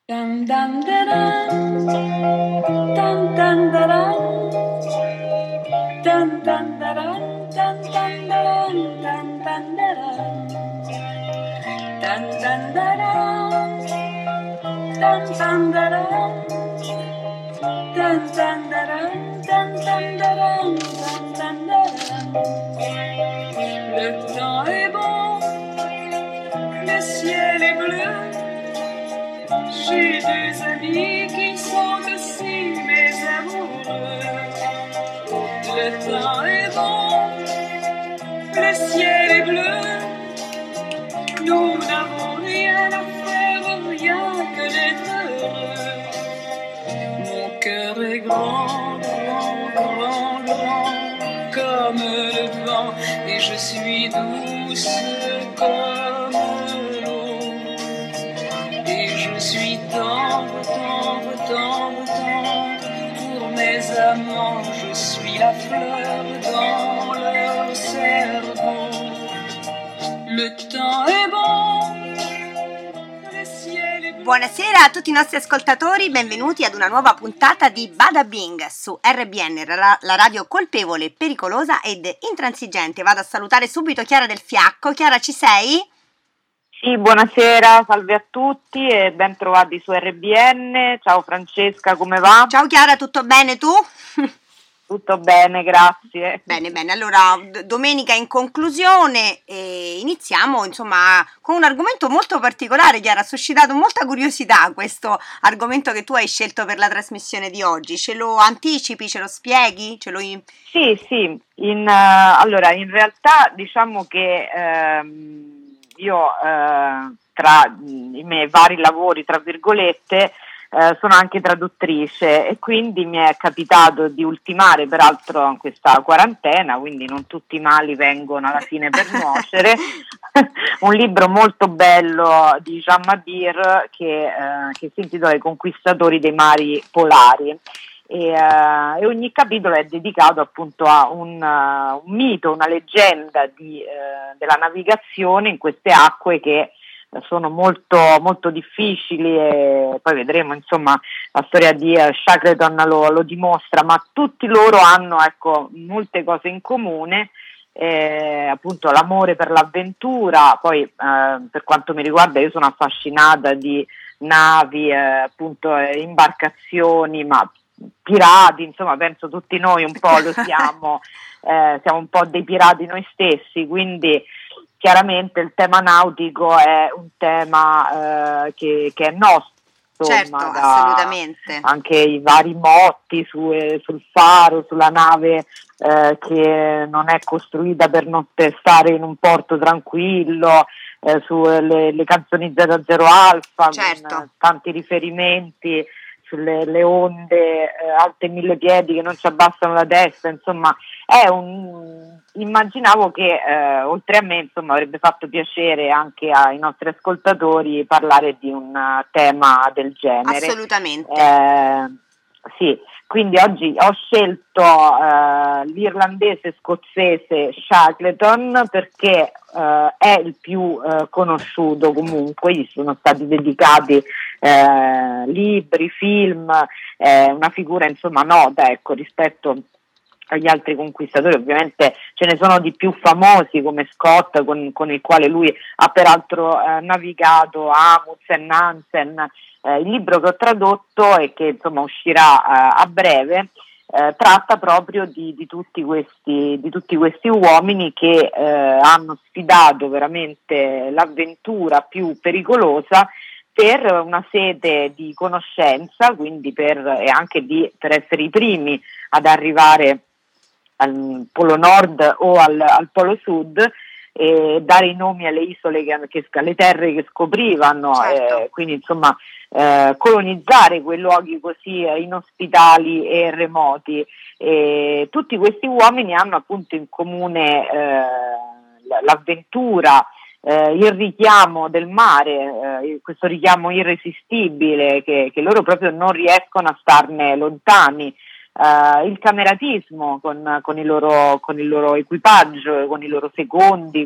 Dum dum da dum, dum dum da dum, dum dum da dum, dum dum da dum, dum dum da dum, dum dum da dum, dum dum da dum, dum dum da dum, dum dum da dum, dum dum da dum. Le temps est bon, le ciel est bleu. J'ai deux amis qui sont aussi mes amoureux. Le temps est bon, le ciel est bleu. Nous n'avons rien à faire, rien que d'être heureux. Mon cœur est grand, grand, grand, grand, comme le vent, et je suis douce comme l'eau. Et je suis tendre, tendre, tendre, tendre pour mes amants. Je suis la fleur dans leur cerveau. Le temps est bon, le ciel est bleu. Buonasera a tutti i nostri ascoltatori, benvenuti ad una nuova puntata di Bada Bing su RBN, la radio colpevole, pericolosa ed intransigente. Vado a salutare subito Chiara Del Fiacco. Chiara, ci sei? Sì, buonasera, salve a tutti e ben trovati su RBN. Ciao Francesca, come va? Ciao Chiara, tutto bene tu? Tutto bene, grazie. Bene, allora domenica in conclusione iniziamo insomma con un argomento molto particolare. Chiara, ha suscitato molta curiosità questo argomento che tu hai scelto per la trasmissione di oggi. Ce lo anticipi, ce lo spieghi? Sì, allora in realtà diciamo che io tra i miei vari lavori, tra virgolette, sono anche traduttrice e quindi mi è capitato di ultimare, peraltro in questa quarantena, quindi non tutti i mali vengono alla fine per nuocere, un libro molto bello di Jean Mabir che si intitola I conquistatori dei mari polari. E ogni capitolo è dedicato appunto a un mito, una leggenda della navigazione in queste acque che sono molto, molto difficili, e poi vedremo, insomma, la storia di Shackleton lo dimostra, ma tutti loro hanno, ecco, molte cose in comune. Appunto l'amore per l'avventura. Poi per quanto mi riguarda io sono affascinata di navi, appunto imbarcazioni, ma pirati, insomma penso tutti noi un po' lo siamo, siamo un po' dei pirati noi stessi, quindi chiaramente il tema nautico è un tema che è nostro. Certo, assolutamente. Anche i vari motti sul faro, sulla nave che non è costruita per stare in un porto tranquillo, sulle canzoni 00 Alfa, certo, con tanti riferimenti sulle onde alte 1000 piedi che non ci abbassano la testa, insomma immaginavo che oltre a me, insomma, avrebbe fatto piacere anche ai nostri ascoltatori parlare di un tema del genere. Assolutamente. Sì, quindi oggi ho scelto l'irlandese scozzese Shackleton perché è il più conosciuto, comunque gli sono stati dedicati libri, film, una figura insomma nota, ecco, rispetto agli altri conquistatori. Ovviamente ce ne sono di più famosi come Scott, con il quale lui ha peraltro navigato, Amundsen, Nansen. Il libro che ho tradotto e che insomma uscirà a breve tratta proprio di tutti questi uomini che hanno sfidato veramente l'avventura più pericolosa per una sete di conoscenza, quindi per essere i primi ad arrivare al Polo Nord o al Polo Sud, e dare i nomi alle isole, alle terre che scoprivano, certo. Quindi insomma colonizzare quei luoghi così inospitali e remoti. Tutti questi uomini hanno appunto in comune l'avventura, il richiamo del mare, questo richiamo irresistibile che loro proprio non riescono a starne lontani. il cameratismo con il loro equipaggio, con i loro secondi,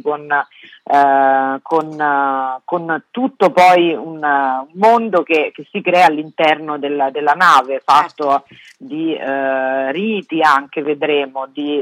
con tutto poi un mondo che si crea all'interno della nave, fatto di riti anche, vedremo, di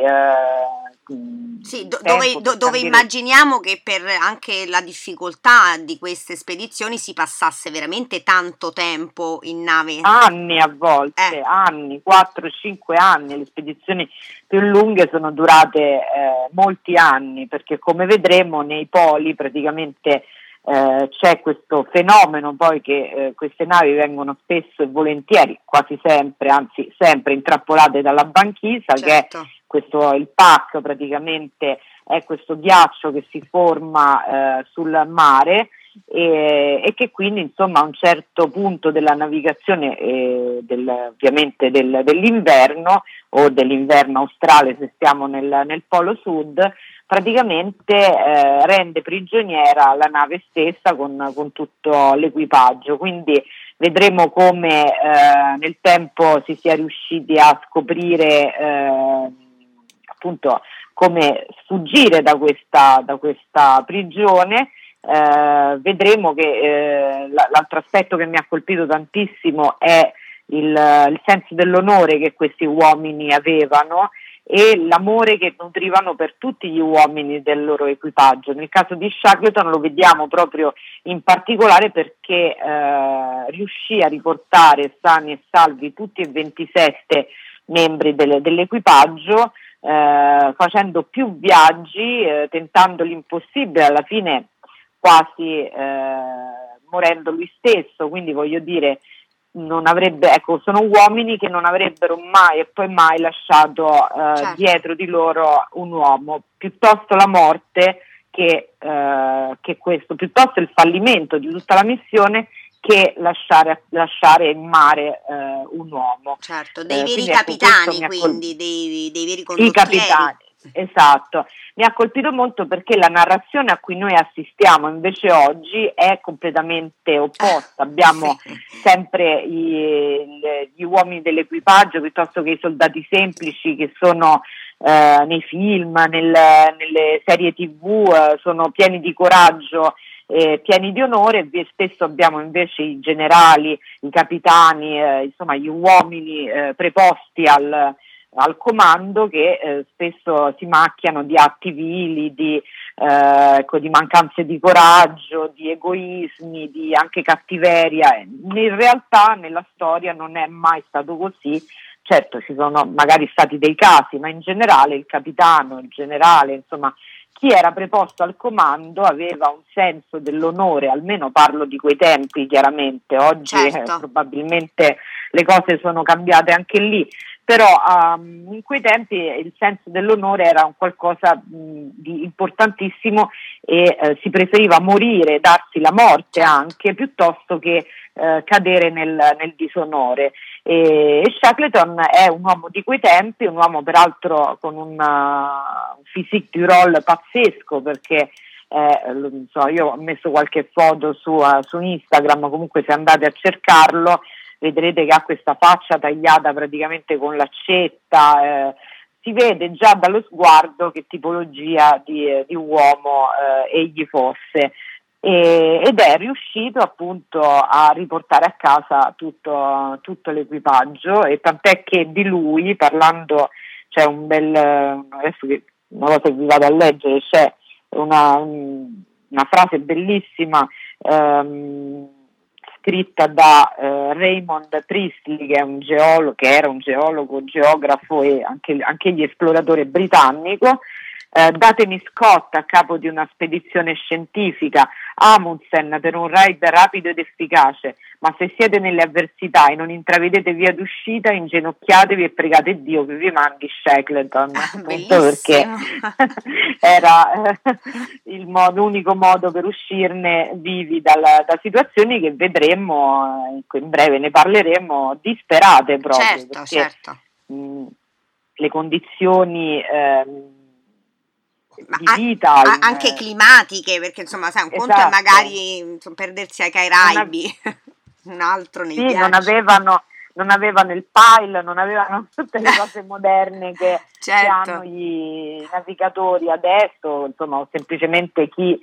Sì, tempo per dove scandire. immaginiamo che per anche la difficoltà di queste spedizioni si passasse veramente tanto tempo in nave. Anni a volte, anni, 4-5 anni, le spedizioni più lunghe sono durate molti anni, perché come vedremo nei poli praticamente c'è questo fenomeno poi che queste navi vengono spesso e volentieri, quasi sempre, anzi sempre intrappolate dalla banchisa, che è il pack, praticamente è questo ghiaccio che si forma sul mare e che quindi insomma a un certo punto della navigazione ovviamente dell'inverno o dell'inverno australe, se stiamo nel polo sud, praticamente rende prigioniera la nave stessa con tutto l'equipaggio. Quindi vedremo come nel tempo si sia riusciti a scoprire appunto come sfuggire da questa prigione. Vedremo che l'altro aspetto che mi ha colpito tantissimo è il senso dell'onore che questi uomini avevano e l'amore che nutrivano per tutti gli uomini del loro equipaggio. Nel caso di Shackleton lo vediamo proprio in particolare perché riuscì a riportare sani e salvi tutti e 27 membri dell'equipaggio, facendo più viaggi, tentando l'impossibile, alla fine quasi morendo lui stesso. Quindi voglio dire, sono uomini che non avrebbero mai e poi mai lasciato dietro di loro un uomo, piuttosto la morte che questo, piuttosto il fallimento di tutta la missione che lasciare in mare un uomo. Certo, dei veri capitani, quindi dei veri condottieri. I capitani, esatto. Mi ha colpito molto perché la narrazione a cui noi assistiamo invece oggi è completamente opposta. Abbiamo sempre gli uomini dell'equipaggio piuttosto che i soldati semplici che sono nei film, nelle serie TV, sono pieni di coraggio, pieni di onore. Spesso abbiamo invece i generali, i capitani, insomma gli uomini preposti al comando che spesso si macchiano di atti vili, di mancanze di coraggio, di egoismi, di anche cattiveria. In realtà nella storia non è mai stato così. Certo, ci sono magari stati dei casi, ma in generale il capitano, il generale, insomma chi era preposto al comando aveva un senso dell'onore, almeno parlo di quei tempi chiaramente, oggi probabilmente le cose sono cambiate anche lì, però in quei tempi il senso dell'onore era un qualcosa di importantissimo e si preferiva morire, darsi la morte anche, piuttosto che cadere nel disonore. E Shackleton è un uomo di quei tempi, un uomo peraltro con un physique du rôle pazzesco, perché io ho messo qualche foto su Instagram, comunque se andate a cercarlo vedrete che ha questa faccia tagliata praticamente con l'accetta, si vede già dallo sguardo che tipologia di uomo egli fosse. Ed è riuscito appunto a riportare a casa tutto l'equipaggio, e tant'è che di lui, parlando, c'è adesso una cosa che vi vado a leggere, c'è una frase bellissima scritta da Raymond Priestley, che è un geologo, che era un geologo, geografo e anche egli esploratore britannico. Datemi Scott a capo di una spedizione scientifica, Amundsen per un raid rapido ed efficace, ma se siete nelle avversità e non intravedete via d'uscita, inginocchiatevi e pregate Dio che vi mandi Shackleton, perché era l'unico modo per uscirne vivi da situazioni che vedremo, in breve ne parleremo, disperate proprio, perché le condizioni di vita anche climatiche, perché insomma sai, un conto è magari perdersi ai Caraibi, un altro nei viaggi. non avevano il pile, non avevano tutte le cose moderne che certo. hanno i navigatori adesso, insomma, o semplicemente chi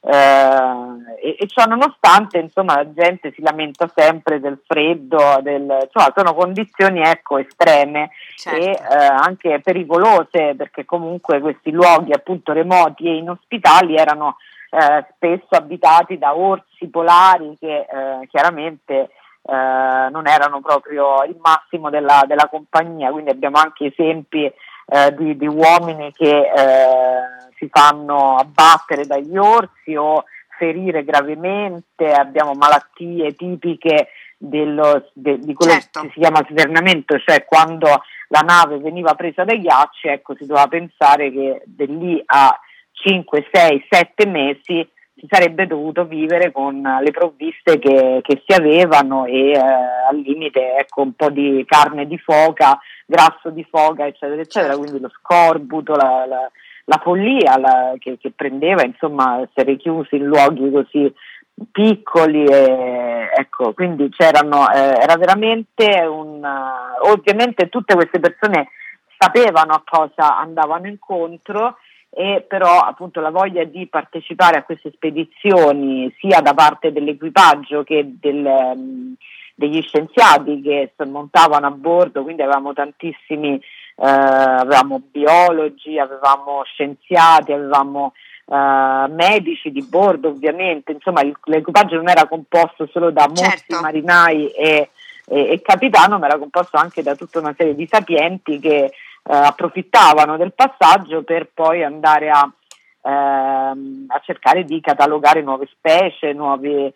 e ciò nonostante, insomma, la gente si lamenta sempre del freddo, insomma, sono condizioni, ecco, estreme, certo. E anche pericolose, perché comunque questi luoghi appunto remoti e inospitali erano spesso abitati da orsi polari che chiaramente non erano proprio il massimo della compagnia, quindi abbiamo anche esempi di uomini che si fanno abbattere dagli orsi o ferire gravemente, abbiamo malattie tipiche di quello certo. che si chiama svernamento, cioè quando la nave veniva presa dai ghiacci, ecco, si doveva pensare che da lì a 5, 6, 7 mesi si sarebbe dovuto vivere con le provviste che si avevano e al limite, ecco, un po' di carne di foca, grasso di foca, eccetera, eccetera, certo. quindi lo scorbuto, la follia che prendeva, insomma, essere chiusi in luoghi così piccoli, ecco, quindi era veramente ovviamente tutte queste persone sapevano a cosa andavano incontro, e però appunto la voglia di partecipare a queste spedizioni sia da parte dell'equipaggio che degli scienziati che montavano a bordo, quindi avevamo tantissimi, avevamo biologi, avevamo scienziati, avevamo medici di bordo, ovviamente, insomma l'equipaggio non era composto solo da mozzi, certo. marinai e capitano, ma era composto anche da tutta una serie di sapienti che approfittavano del passaggio per poi andare a cercare di catalogare nuove specie, nuovi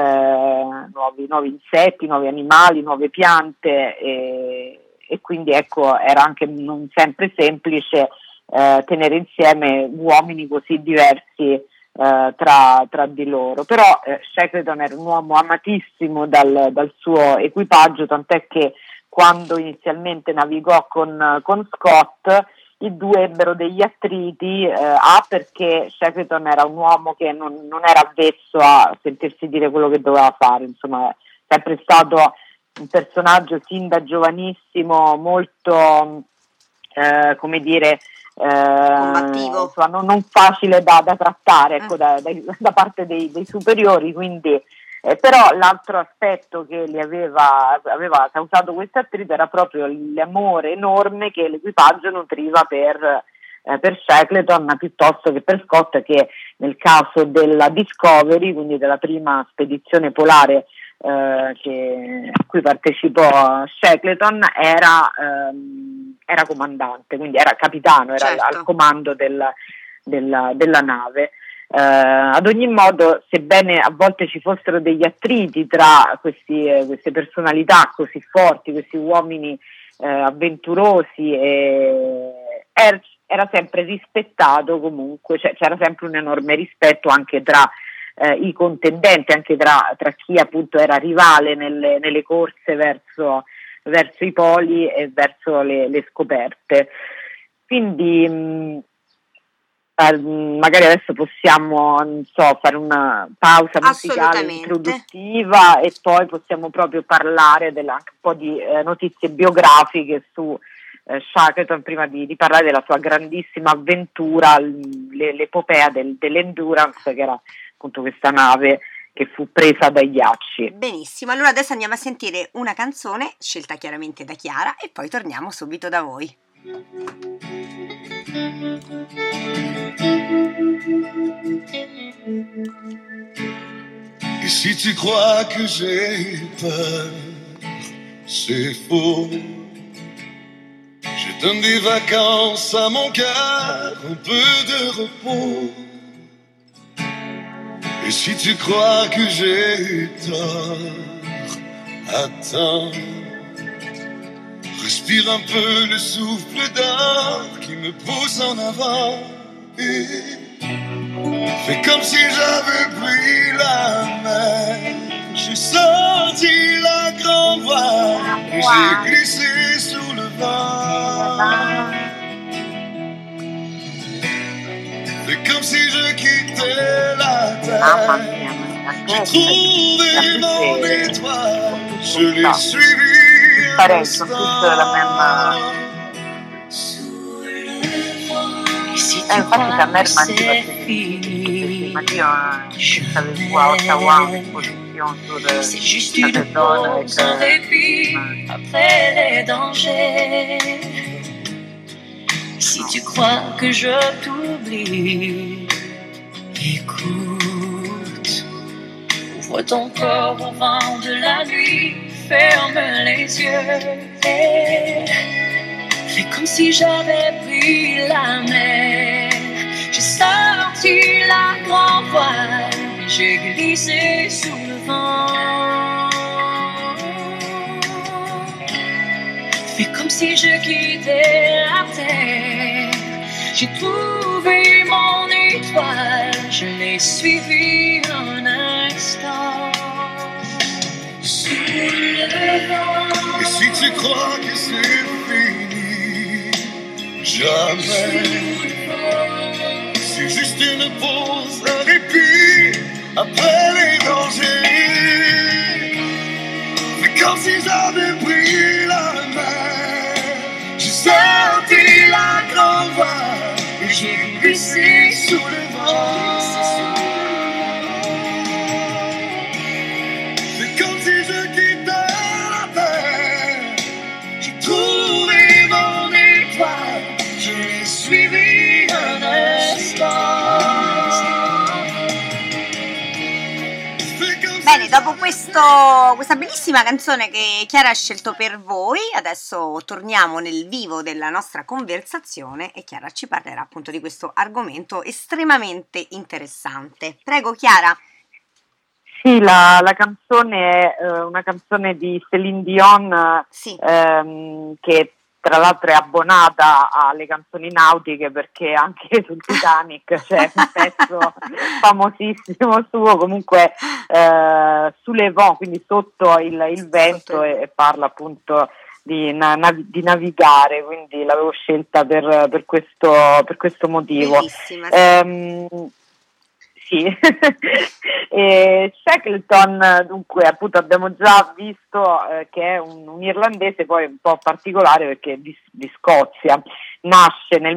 insetti, nuovi animali, nuove piante, e quindi ecco, era anche non sempre semplice tenere insieme uomini così diversi tra di loro, però Shackleton era un uomo amatissimo dal suo equipaggio, tant'è che quando inizialmente navigò con Scott, i due ebbero degli attriti, perché Shackleton era un uomo che non era avvezzo a sentirsi dire quello che doveva fare, insomma è sempre stato un personaggio sin da giovanissimo molto, come dire, combattivo, insomma, non facile da trattare, ecco, da parte dei superiori, quindi però l'altro aspetto che gli aveva causato questo attrito era proprio l'amore enorme che l'equipaggio nutriva per Shackleton piuttosto che per Scott, che nel caso della Discovery, quindi della prima spedizione polare a cui partecipò Shackleton, era comandante, quindi era capitano, era certo. al comando della nave. Ad ogni modo, sebbene a volte ci fossero degli attriti tra queste personalità così forti, questi uomini avventurosi, era sempre rispettato comunque, cioè, c'era sempre un enorme rispetto anche tra i contendenti, anche tra chi appunto era rivale nelle corse verso i poli e verso le scoperte. Quindi magari adesso possiamo, non so, fare una pausa musicale introduttiva e poi possiamo proprio parlare anche un po' di notizie biografiche su Shackleton, prima di parlare della sua grandissima avventura, l'epopea dell'Endurance, che era appunto questa nave che fu presa dai ghiacci. Benissimo, allora adesso andiamo a sentire una canzone scelta chiaramente da Chiara e poi torniamo subito da voi. Et si tu crois que j'ai peur, c'est faux. Je donne des vacances à mon cœur, un peu de repos. Et si tu crois que j'ai tort, attends. Respire un peu le souffle d'or qui me pousse en avant. Et fais comme si j'avais pris la mer. J'ai sorti la grande voile et j'ai glissé sous le vent. Fais comme si je quittais la terre. J'ai trouvé mon étoile, je l'ai suivi pareil, ils sont tous la même. Infatti a me rimane facile, ma io avevo a Ottawa un'esposizione C'est juste une pause, un répit après les dangers. Si tu crois que je t'oublie, écoute, ouvre ton corps au vent de la nuit, ferme les yeux et fais comme si j'avais pris la mer. J'ai sorti la grand voile, j'ai glissé sous le vent. Fais comme si je quittais la terre. J'ai trouvé mon étoile, je l'ai suivie un instant. Sous le vent. Et si tu crois que c'est fini, jamais. C'est juste une pause, un répit après les dangers. C'est comme si j'avais pris la mer. J'ai sorti la grande voile et j'ai glissé sous le vent. C'est comme si je quittais la terre. J'ai trouvé mon étoile, je l'ai suivi un instant. Bene, dopo questa bellissima canzone che Chiara ha scelto per voi, adesso torniamo nel vivo della nostra conversazione e Chiara ci parlerà appunto di questo argomento estremamente interessante. Prego Chiara. Sì, la canzone è una canzone di Céline Dion, Sì. che tra l'altro è abbonata alle canzoni nautiche, perché anche sul Titanic c'è un pezzo famosissimo suo, comunque sous le vents, quindi sotto il vento, e parla appunto di navigare, quindi l'avevo scelta per questo motivo. Bellissima. Sì. E Shackleton, dunque, appunto abbiamo già visto che è un irlandese, poi un po' particolare perché di Scozia. Nasce nel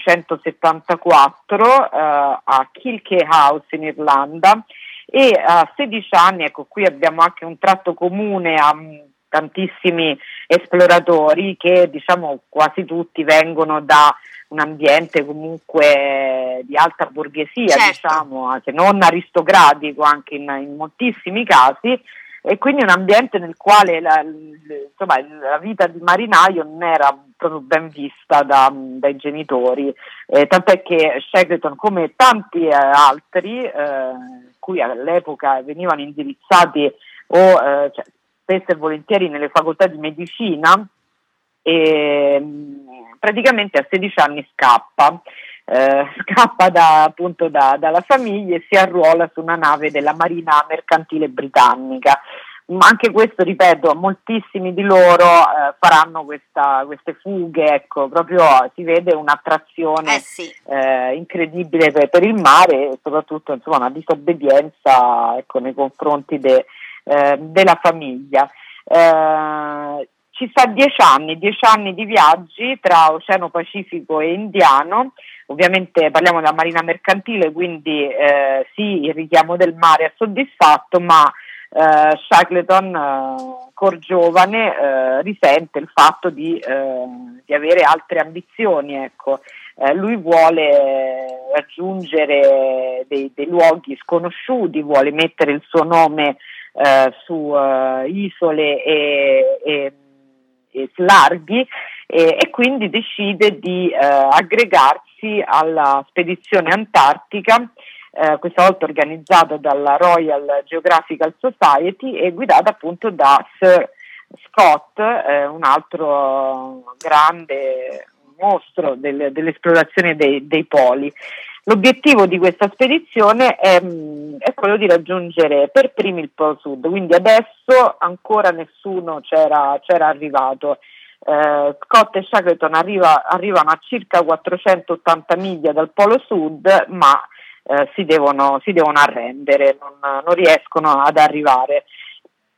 1874 a Kilkea House in Irlanda, e a 16 anni, ecco, qui abbiamo anche un tratto comune a tantissimi esploratori, che diciamo quasi tutti vengono da un ambiente comunque di alta borghesia, certo, diciamo, se non aristocratico anche in moltissimi casi, e quindi un ambiente nel quale la vita di marinaio non era proprio ben vista dai genitori, tant'è che Shackleton, come tanti altri, cui all'epoca venivano indirizzati spesso e volentieri nelle facoltà di medicina, e praticamente a 16 anni scappa dalla famiglia e si arruola su una nave della Marina Mercantile Britannica. Ma anche questo, ripeto, moltissimi di loro faranno queste fughe, ecco, proprio si vede un'attrazione incredibile per il mare, e soprattutto insomma una disobbedienza, ecco, nei confronti della famiglia. Ci sta 10 anni di viaggi tra Oceano Pacifico e Indiano. Ovviamente parliamo della Marina Mercantile, quindi sì, il richiamo del mare è soddisfatto, ma Shackleton, ancor giovane, risente il fatto di avere altre ambizioni, ecco. Lui vuole raggiungere dei luoghi sconosciuti, vuole mettere il suo nome su isole e larghi, e quindi decide di aggregarsi alla spedizione antartica, questa volta organizzata dalla Royal Geographical Society e guidata appunto da Sir Scott, un altro grande mostro dell'esplorazione dei poli. L'obiettivo di questa spedizione è quello di raggiungere per primi il Polo Sud, quindi adesso ancora nessuno c'era arrivato. Scott e Shackleton arrivano a circa 480 miglia dal Polo Sud, ma si devono arrendere, non riescono ad arrivare.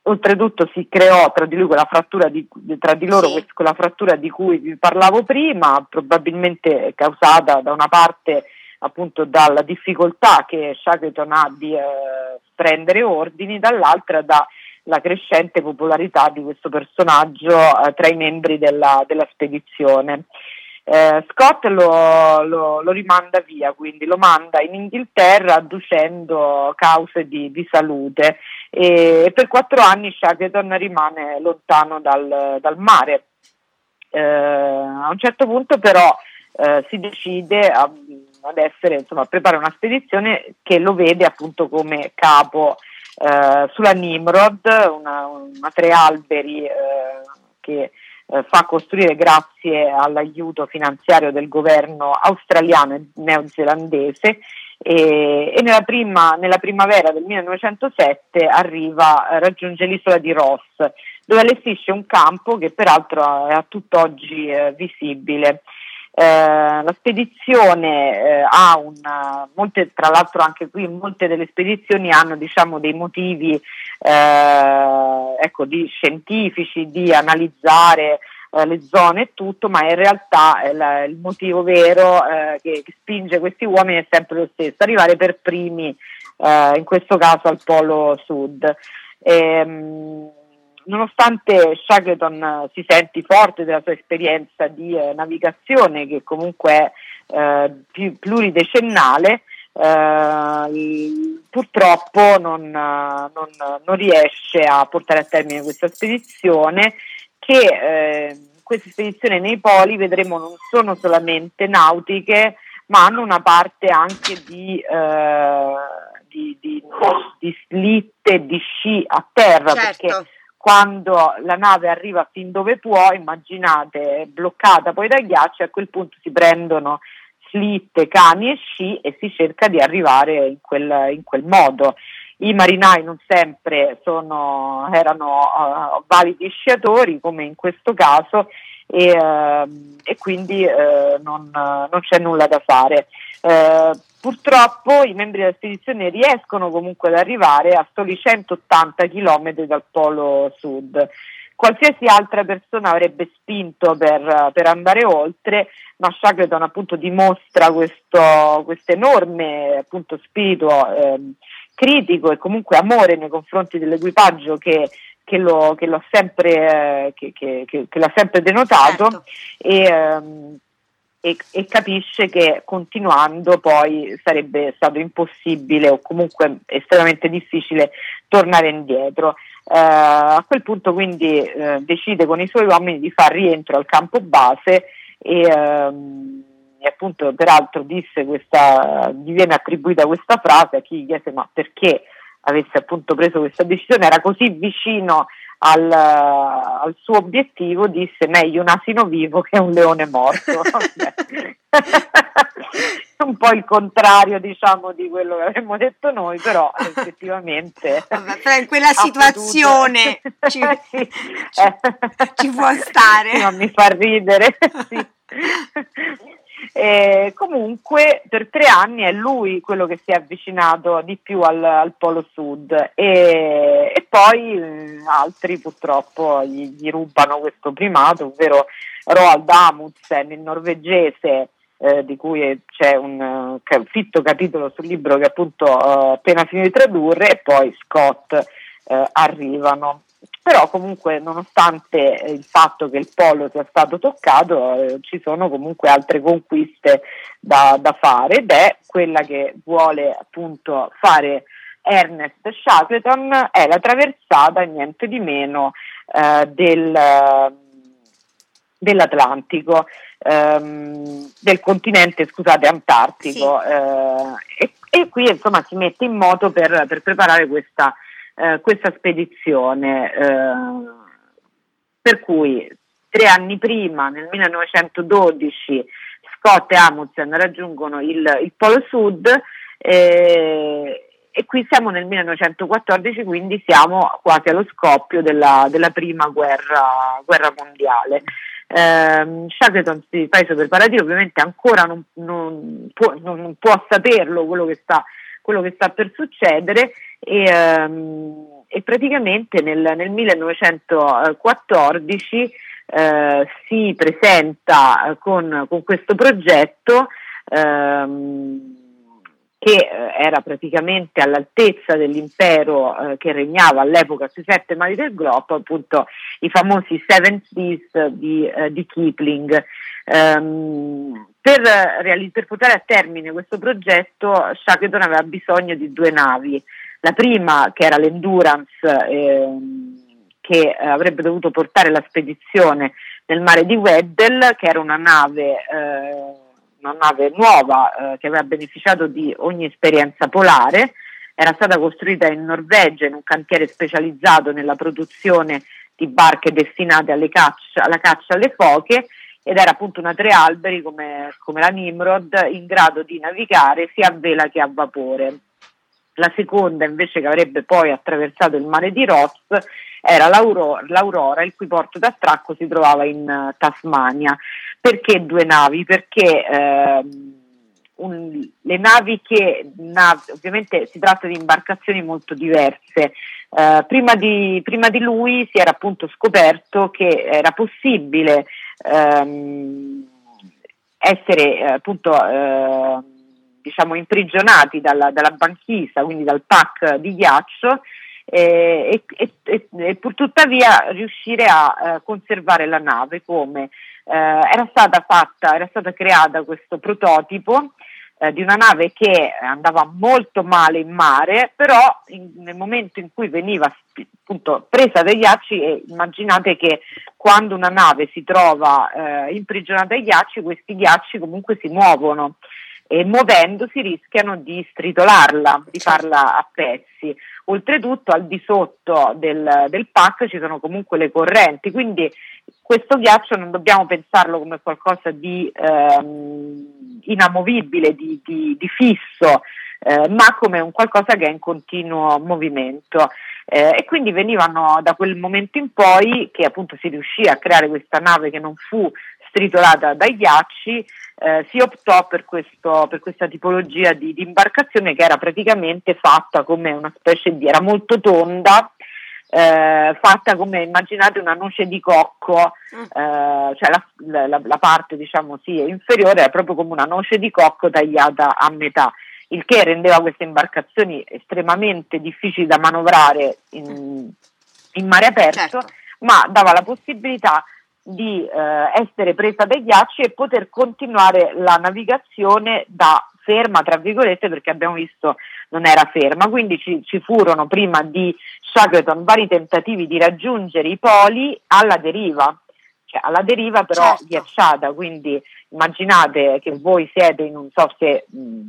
oltretutto si creò tra di lui quella frattura tra di loro Sì. quella frattura di cui vi parlavo prima, probabilmente causata da una parte appunto dalla difficoltà che Shackleton ha di prendere ordini, dall'altra dalla crescente popolarità di questo personaggio tra i membri della spedizione. Scott lo rimanda via, quindi lo manda in Inghilterra adducendo cause di salute, e per 4 anni Shackleton rimane lontano dal mare. A un certo punto però si decide ad essere, insomma, a preparare una spedizione che lo vede appunto come capo sulla Nimrod, una tre alberi che fa costruire grazie all'aiuto finanziario del governo australiano e neozelandese, e nella primavera del 1907 raggiunge l'isola di Ross, dove allestisce un campo che peraltro è a tutt'oggi visibile. La spedizione ha tra l'altro anche qui molte delle spedizioni hanno, diciamo, dei motivi di scientifici, di analizzare le zone e tutto, ma in realtà il motivo vero che spinge questi uomini è sempre lo stesso: arrivare per primi, in questo caso al Polo Sud. Nonostante Shackleton si senti forte della sua esperienza di navigazione, che comunque è pluridecennale, purtroppo non riesce a portare a termine questa spedizione, che queste spedizioni nei poli, vedremo, non sono solamente nautiche, ma hanno una parte anche di slitte, di sci a terra, Certo. perché quando la nave arriva fin dove può, immaginate, bloccata poi dai ghiacci, a quel punto si prendono slitte, cani e sci e si cerca di arrivare in quel modo. I marinai non sempre erano validi sciatori, come in questo caso, e quindi non c'è nulla da fare. Purtroppo i membri della spedizione riescono comunque ad arrivare a soli 180 km dal Polo Sud. Qualsiasi altra persona avrebbe spinto per andare oltre, ma Shackleton appunto dimostra questo enorme appunto spirito critico e comunque amore nei confronti dell'equipaggio che l'ha sempre denotato. Certo. E capisce che continuando poi sarebbe stato impossibile o comunque estremamente difficile tornare indietro. A quel punto quindi decide con i suoi uomini di far rientro al campo base e appunto peraltro gli viene attribuita questa frase a chi gli chiese ma perché avesse appunto preso questa decisione, era così vicino al suo obiettivo, disse meglio un asino vivo che un leone morto. Un po' il contrario, diciamo, di quello che avremmo detto noi, però effettivamente Vabbè, in quella situazione ci può stare. Sì, ma mi fa ridere. Sì. Comunque per 3 anni è lui quello che si è avvicinato di più al Polo Sud, e poi altri purtroppo gli rubano questo primato, ovvero Roald Amundsen, il norvegese, di cui c'è un fitto capitolo sul libro che appunto ho appena finito di tradurre, e poi Scott arrivano. Però comunque, nonostante il fatto che il polo sia stato toccato, ci sono comunque altre conquiste da fare, ed è quella che vuole appunto fare Ernest Shackleton, è la traversata niente di meno dell'Atlantico, del continente, scusate, antartico. Sì. E qui insomma si mette in moto per preparare questa spedizione, per cui 3 anni prima, nel 1912, Scott e Amundsen raggiungono il Polo Sud, e qui siamo nel 1914, quindi siamo quasi allo scoppio della prima guerra mondiale. Shackleton si fa i suoi preparativi, ovviamente ancora non può saperlo quello che sta per succedere, e e praticamente nel 1914 si presenta con questo progetto che era praticamente all'altezza dell'impero che regnava all'epoca sui 7 mari del globo, appunto i famosi Seven Seas di Kipling. Per portare a termine questo progetto, Shackleton aveva bisogno di 2 navi. La prima, che era l'Endurance, che avrebbe dovuto portare la spedizione nel mare di Weddell, che era una nave nuova che aveva beneficiato di ogni esperienza polare. Era stata costruita in Norvegia in un cantiere specializzato nella produzione di barche destinate alla caccia alle foche, ed era appunto una 3 alberi come la Nimrod, in grado di navigare sia a vela che a vapore. La seconda, invece, che avrebbe poi attraversato il mare di Ross, era l'Aurora, il cui porto d'attracco si trovava in Tasmania. Perché 2 navi? Perché le navi ovviamente si tratta di imbarcazioni molto diverse. Prima di lui si era appunto scoperto che era possibile essere appunto diciamo imprigionati dalla banchisa, quindi dal pack di ghiaccio, e pur tuttavia riuscire a conservare la nave. Come era stata creata questo prototipo di una nave che andava molto male in mare, però nel momento in cui veniva appunto presa dai ghiacci, e immaginate che quando una nave si trova imprigionata ai ghiacci, questi ghiacci comunque si muovono, e muovendosi rischiano di stritolarla, di farla a pezzi. Oltretutto al di sotto del pack ci sono comunque le correnti, quindi questo ghiaccio non dobbiamo pensarlo come qualcosa di inamovibile, di fisso, ma come un qualcosa che è in continuo movimento. E quindi venivano, da quel momento in poi, che appunto si riuscì a creare questa nave che non fu stritolata dai ghiacci, si optò per questa tipologia di imbarcazione, che era praticamente fatta come una specie era molto tonda, fatta come, immaginate, una noce di cocco, cioè la parte diciamo inferiore era proprio come una noce di cocco tagliata a metà, il che rendeva queste imbarcazioni estremamente difficili da manovrare in mare aperto, certo, ma dava la possibilità di essere presa dai ghiacci e poter continuare la navigazione da ferma, tra virgolette, perché abbiamo visto non era ferma. Quindi ci furono, prima di Shackleton, vari tentativi di raggiungere i poli alla deriva, però certo, ghiacciata. Quindi immaginate che voi siete in, non so se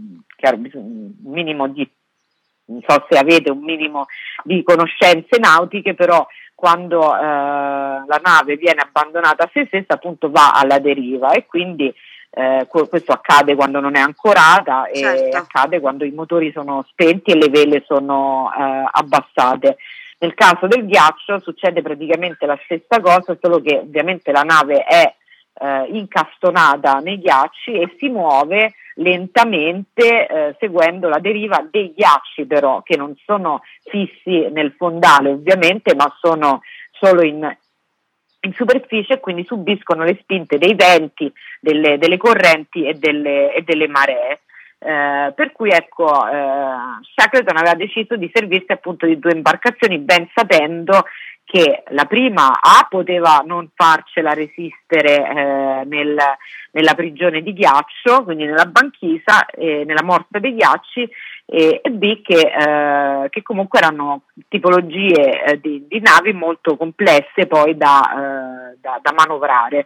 non so se avete un minimo di conoscenze nautiche, però quando la nave viene abbandonata a se stessa, appunto va alla deriva, e quindi questo accade quando non è ancorata, e certo, accade quando i motori sono spenti e le vele sono abbassate. Nel caso del ghiaccio succede praticamente la stessa cosa, solo che ovviamente la nave è incastonata nei ghiacci e si muove lentamente seguendo la deriva dei ghiacci, però, che non sono fissi nel fondale ovviamente, ma sono solo in superficie, e quindi subiscono le spinte dei venti, delle correnti e delle maree. Per cui ecco, Shackleton aveva deciso di servirsi appunto di 2 imbarcazioni, ben sapendo che la prima poteva non farcela resistere nella prigione di ghiaccio, quindi nella banchisa, nella morsa dei ghiacci, e B che comunque erano tipologie di navi molto complesse poi da manovrare.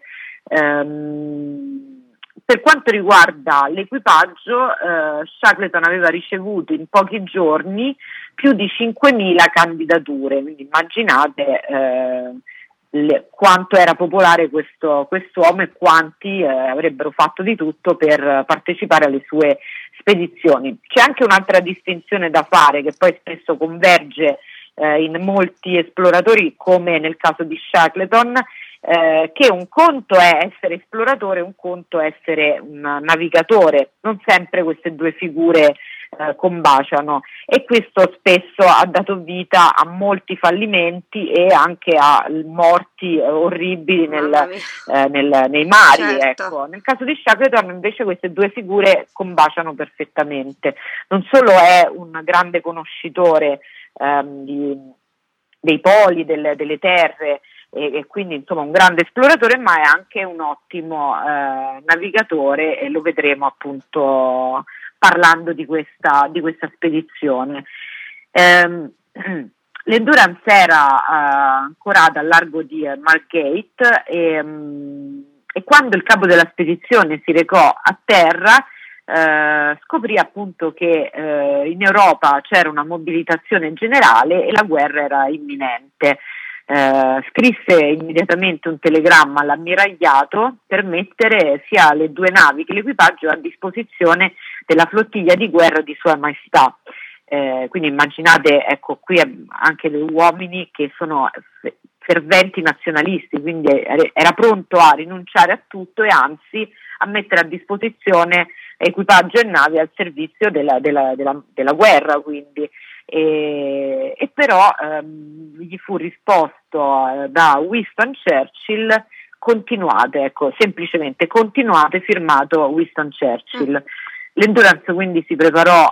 Per quanto riguarda l'equipaggio, Shackleton aveva ricevuto in pochi giorni più di 5.000 candidature, quindi immaginate quanto era popolare quest'uomo e quanti avrebbero fatto di tutto per partecipare alle sue spedizioni. C'è anche un'altra distinzione da fare, che poi spesso converge in molti esploratori, come nel caso di Shackleton, che un conto è essere esploratore, un conto è essere un navigatore. Non sempre queste due figure combaciano, e questo spesso ha dato vita a molti fallimenti e anche a morti orribili nei mari. Certo. Ecco. Nel caso di Shackleton invece queste due figure combaciano perfettamente. Non solo è un grande conoscitore dei poli, delle terre, e quindi insomma un grande esploratore, ma è anche un ottimo navigatore, e lo vedremo appunto parlando di questa spedizione. L'Endurance era ancorata al largo di Margate, e quando il capo della spedizione si recò a terra scoprì appunto che in Europa c'era una mobilitazione generale e la guerra era imminente. Scrisse immediatamente un telegramma all'ammiragliato per mettere sia le due navi che l'equipaggio a disposizione della flottiglia di guerra di Sua Maestà. Quindi immaginate, ecco, qui anche degli uomini che sono ferventi nazionalisti, quindi era pronto a rinunciare a tutto e anzi a mettere a disposizione equipaggio e navi al servizio della guerra, quindi. E però gli fu risposto da Winston Churchill: continuate, ecco, semplicemente continuate, firmato Winston Churchill. L'Endurance quindi si preparò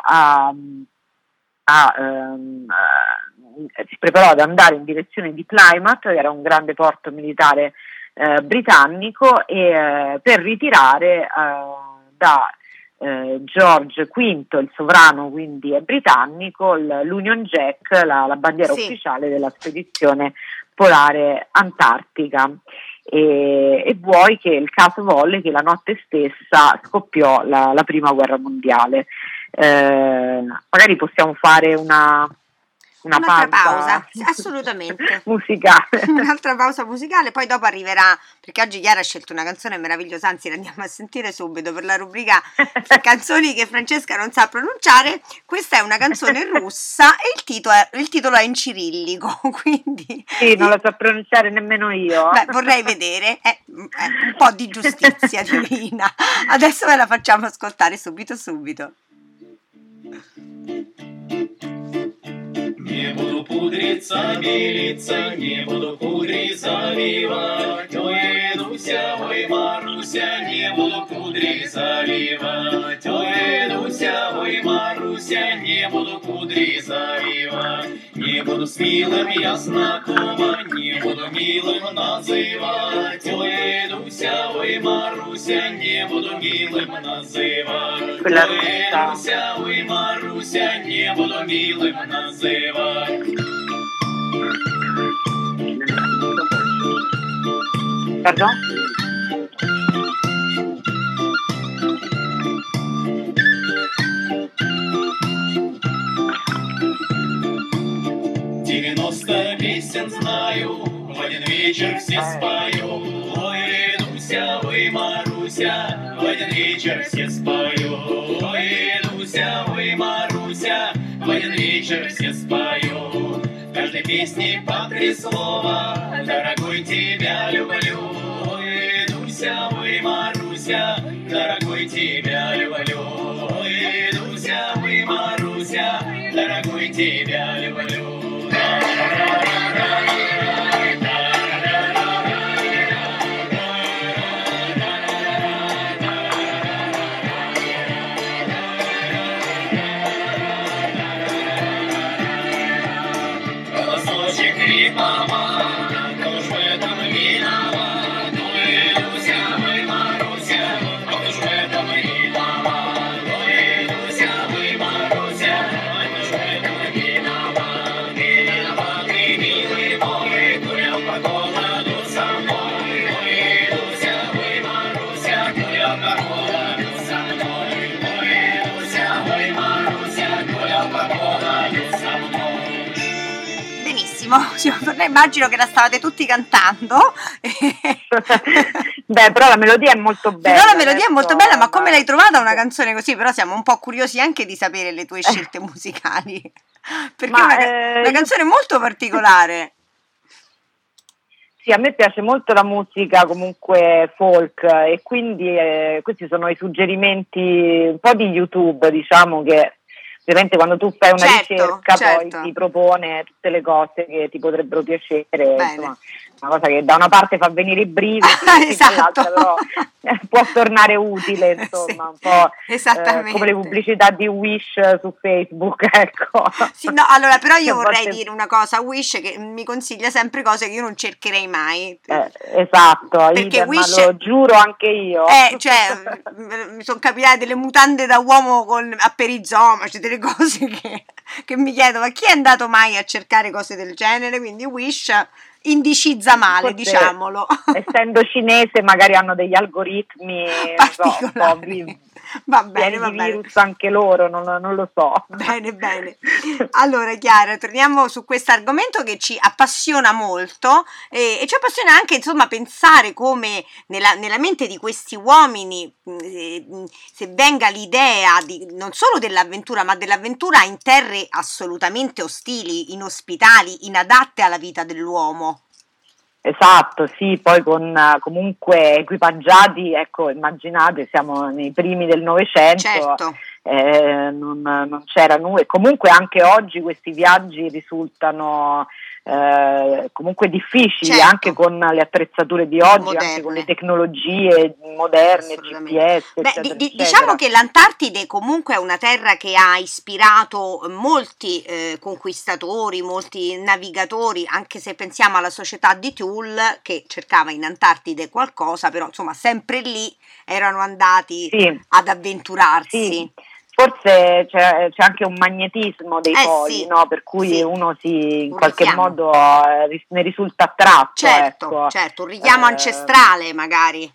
ad andare in direzione di Plymouth, che era un grande porto militare britannico, e per ritirare da George V, il sovrano quindi britannico, l'Union Jack, la bandiera ufficiale della spedizione polare antartica. E vuoi che il caso volle che la notte stessa scoppiò la prima guerra mondiale. Magari possiamo fare un'altra pausa, assolutamente, musicale. Un'altra pausa musicale, poi dopo arriverà, perché oggi Chiara ha scelto una canzone meravigliosa, anzi la andiamo a sentire subito per la rubrica canzoni che Francesca non sa pronunciare. Questa è una canzone russa e il titolo è in cirillico, quindi sì, non lo so pronunciare nemmeno io. Beh, vorrei vedere, un po' di giustizia divina. Adesso ve la facciamo ascoltare subito. Не буду пудриться, белиться, не буду кудри завивать. Ой, Дуся, ой, Маруся, не буду кудри завивать. Ой, Дуся, ой, Маруся, не буду кудри завивать. Не буду с милым я знакома, не буду милым называть. Ой, Дуся, ой, Маруся, не буду милым называть. Ой, Дуся, ой, Маруся, не буду милым называть. Pardon? Девяносто песен знаю, в один вечер все спою. Ой, Дуся, ой, Маруся, в один вечер все спою. Ой, Дуся, ой, Маруся, в один вечер все спою. В каждой песне по три слова: дорогой, тебя люблю. Ой, Дуся, ой, Маруся, дорогой, тебя люблю. Ой, Дуся, ой, Маруся, дорогой, тебя люблю. Голосочек и мама, кто ж в этом виноват? Ой, Дуся, ой, Маруся, кто ж в этом виноват? Ой, Дуся, ой, Маруся, кто ж в этом виноват? Виноват и милый мой, гулял по городу со мной. Ой, Дуся, ой, Маруся, гулял по городу со мной. Ой, Дуся, ой, Маруся, gioia per ora io saluto. Benissimo, immagino che la stavate tutti cantando. Beh, però la melodia è molto bella. Però la melodia è molto bella, ma come l'hai trovata una canzone così? Però siamo un po' curiosi anche di sapere le tue scelte musicali, perché è una canzone molto particolare. Sì, a me piace molto la musica comunque folk e quindi questi sono i suggerimenti un po' di YouTube, diciamo che ovviamente quando tu fai una Certo, ricerca poi certo. ti propone tutte le cose che ti potrebbero piacere, Bene. insomma, una cosa che da una parte fa venire i brividi e Esatto. dall'altra però può tornare utile, insomma, un po' Esattamente. come le pubblicità di Wish su Facebook, ecco. Sì, no, allora però io A vorrei volte- dire una cosa, Wish che mi consiglia sempre cose che io non cercherei mai. esatto, Perché idem, Wish, lo giuro anche io. cioè, mi sono capitate delle mutande da uomo a perizoma, cioè delle cose che mi chiedo, ma chi è andato mai a cercare cose del genere? Quindi Wish indicizza male, Forse, diciamolo. essendo cinese magari hanno degli algoritmi non so, un po' particolari. Va bene, pieni va di bene. virus anche loro, non lo so. Bene, bene. Allora, Chiara, torniamo su questo argomento che ci appassiona molto e ci appassiona anche, insomma, pensare come nella mente di questi uomini se venga l'idea non solo dell'avventura, ma dell'avventura in terre assolutamente ostili, inospitali, inadatte alla vita dell'uomo. Esatto, sì, poi con comunque equipaggiati, ecco, immaginate, siamo nei primi del Novecento, Certo. non c'era nulla, e comunque anche oggi questi viaggi risultano comunque difficili, Certo. anche con le attrezzature di oggi, Moderne. anche con le tecnologie moderne, Assolutamente. GPS, Beh, eccetera, diciamo eccetera. che l'Antartide comunque è una terra che ha ispirato molti conquistatori, molti navigatori, anche se pensiamo alla società di Thule che cercava in Antartide qualcosa, però insomma sempre lì erano andati Sì. ad avventurarsi. Sì. Forse c'è anche un magnetismo dei poli, sì, no? Per cui sì. uno in Un qualche richiamo. modo ne risulta attratto. Certo, ecco. certo, un richiamo ancestrale magari.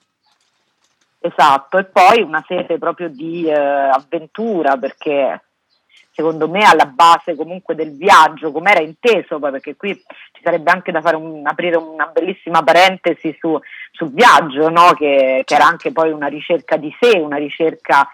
Esatto, e poi una sete proprio di avventura, perché secondo me alla base comunque del viaggio, come era inteso, poi perché qui ci sarebbe anche da fare aprire una bellissima parentesi sul viaggio, no? Che era anche poi una ricerca di sé, una ricerca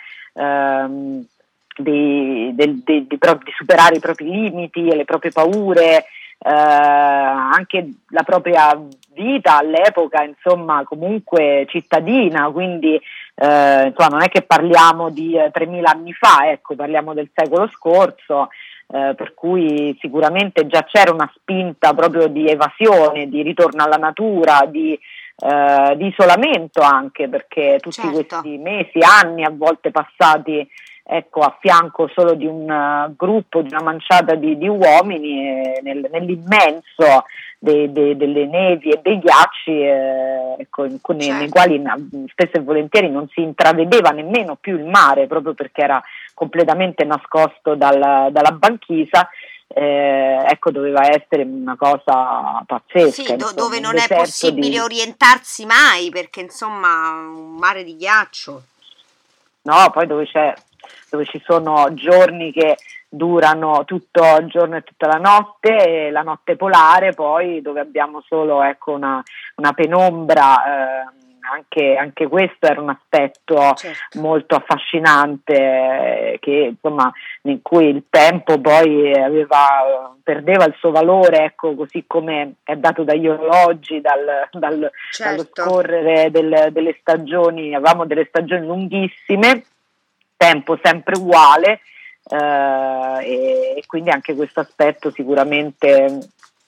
di superare i propri limiti e le proprie paure, anche la propria vita all'epoca, insomma, comunque cittadina, quindi insomma, non è che parliamo di 3000 anni fa, ecco, parliamo del secolo scorso, per cui sicuramente già c'era una spinta proprio di evasione, di ritorno alla natura, di isolamento anche, perché tutti questi mesi, anni a volte passati, ecco, a fianco solo di un gruppo, di una manciata di uomini nell'immenso delle nevi e dei ghiacci, ecco, nei quali spesso e volentieri non si intravedeva nemmeno più il mare, proprio perché era completamente nascosto dalla banchisa. Ecco, doveva essere una cosa pazzesca. Sì, insomma, dove un non è deserto possibile orientarsi mai, perché insomma un mare di ghiaccio. No, poi dove ci sono giorni che durano tutto il giorno e tutta la notte, e la notte polare poi dove abbiamo solo, ecco, una penombra, anche questo era un aspetto molto affascinante, che insomma in cui il tempo poi perdeva il suo valore, ecco, così come è dato dagli orologi, dallo scorrere delle stagioni. Avevamo delle stagioni lunghissime, tempo sempre uguale, e quindi anche questo aspetto sicuramente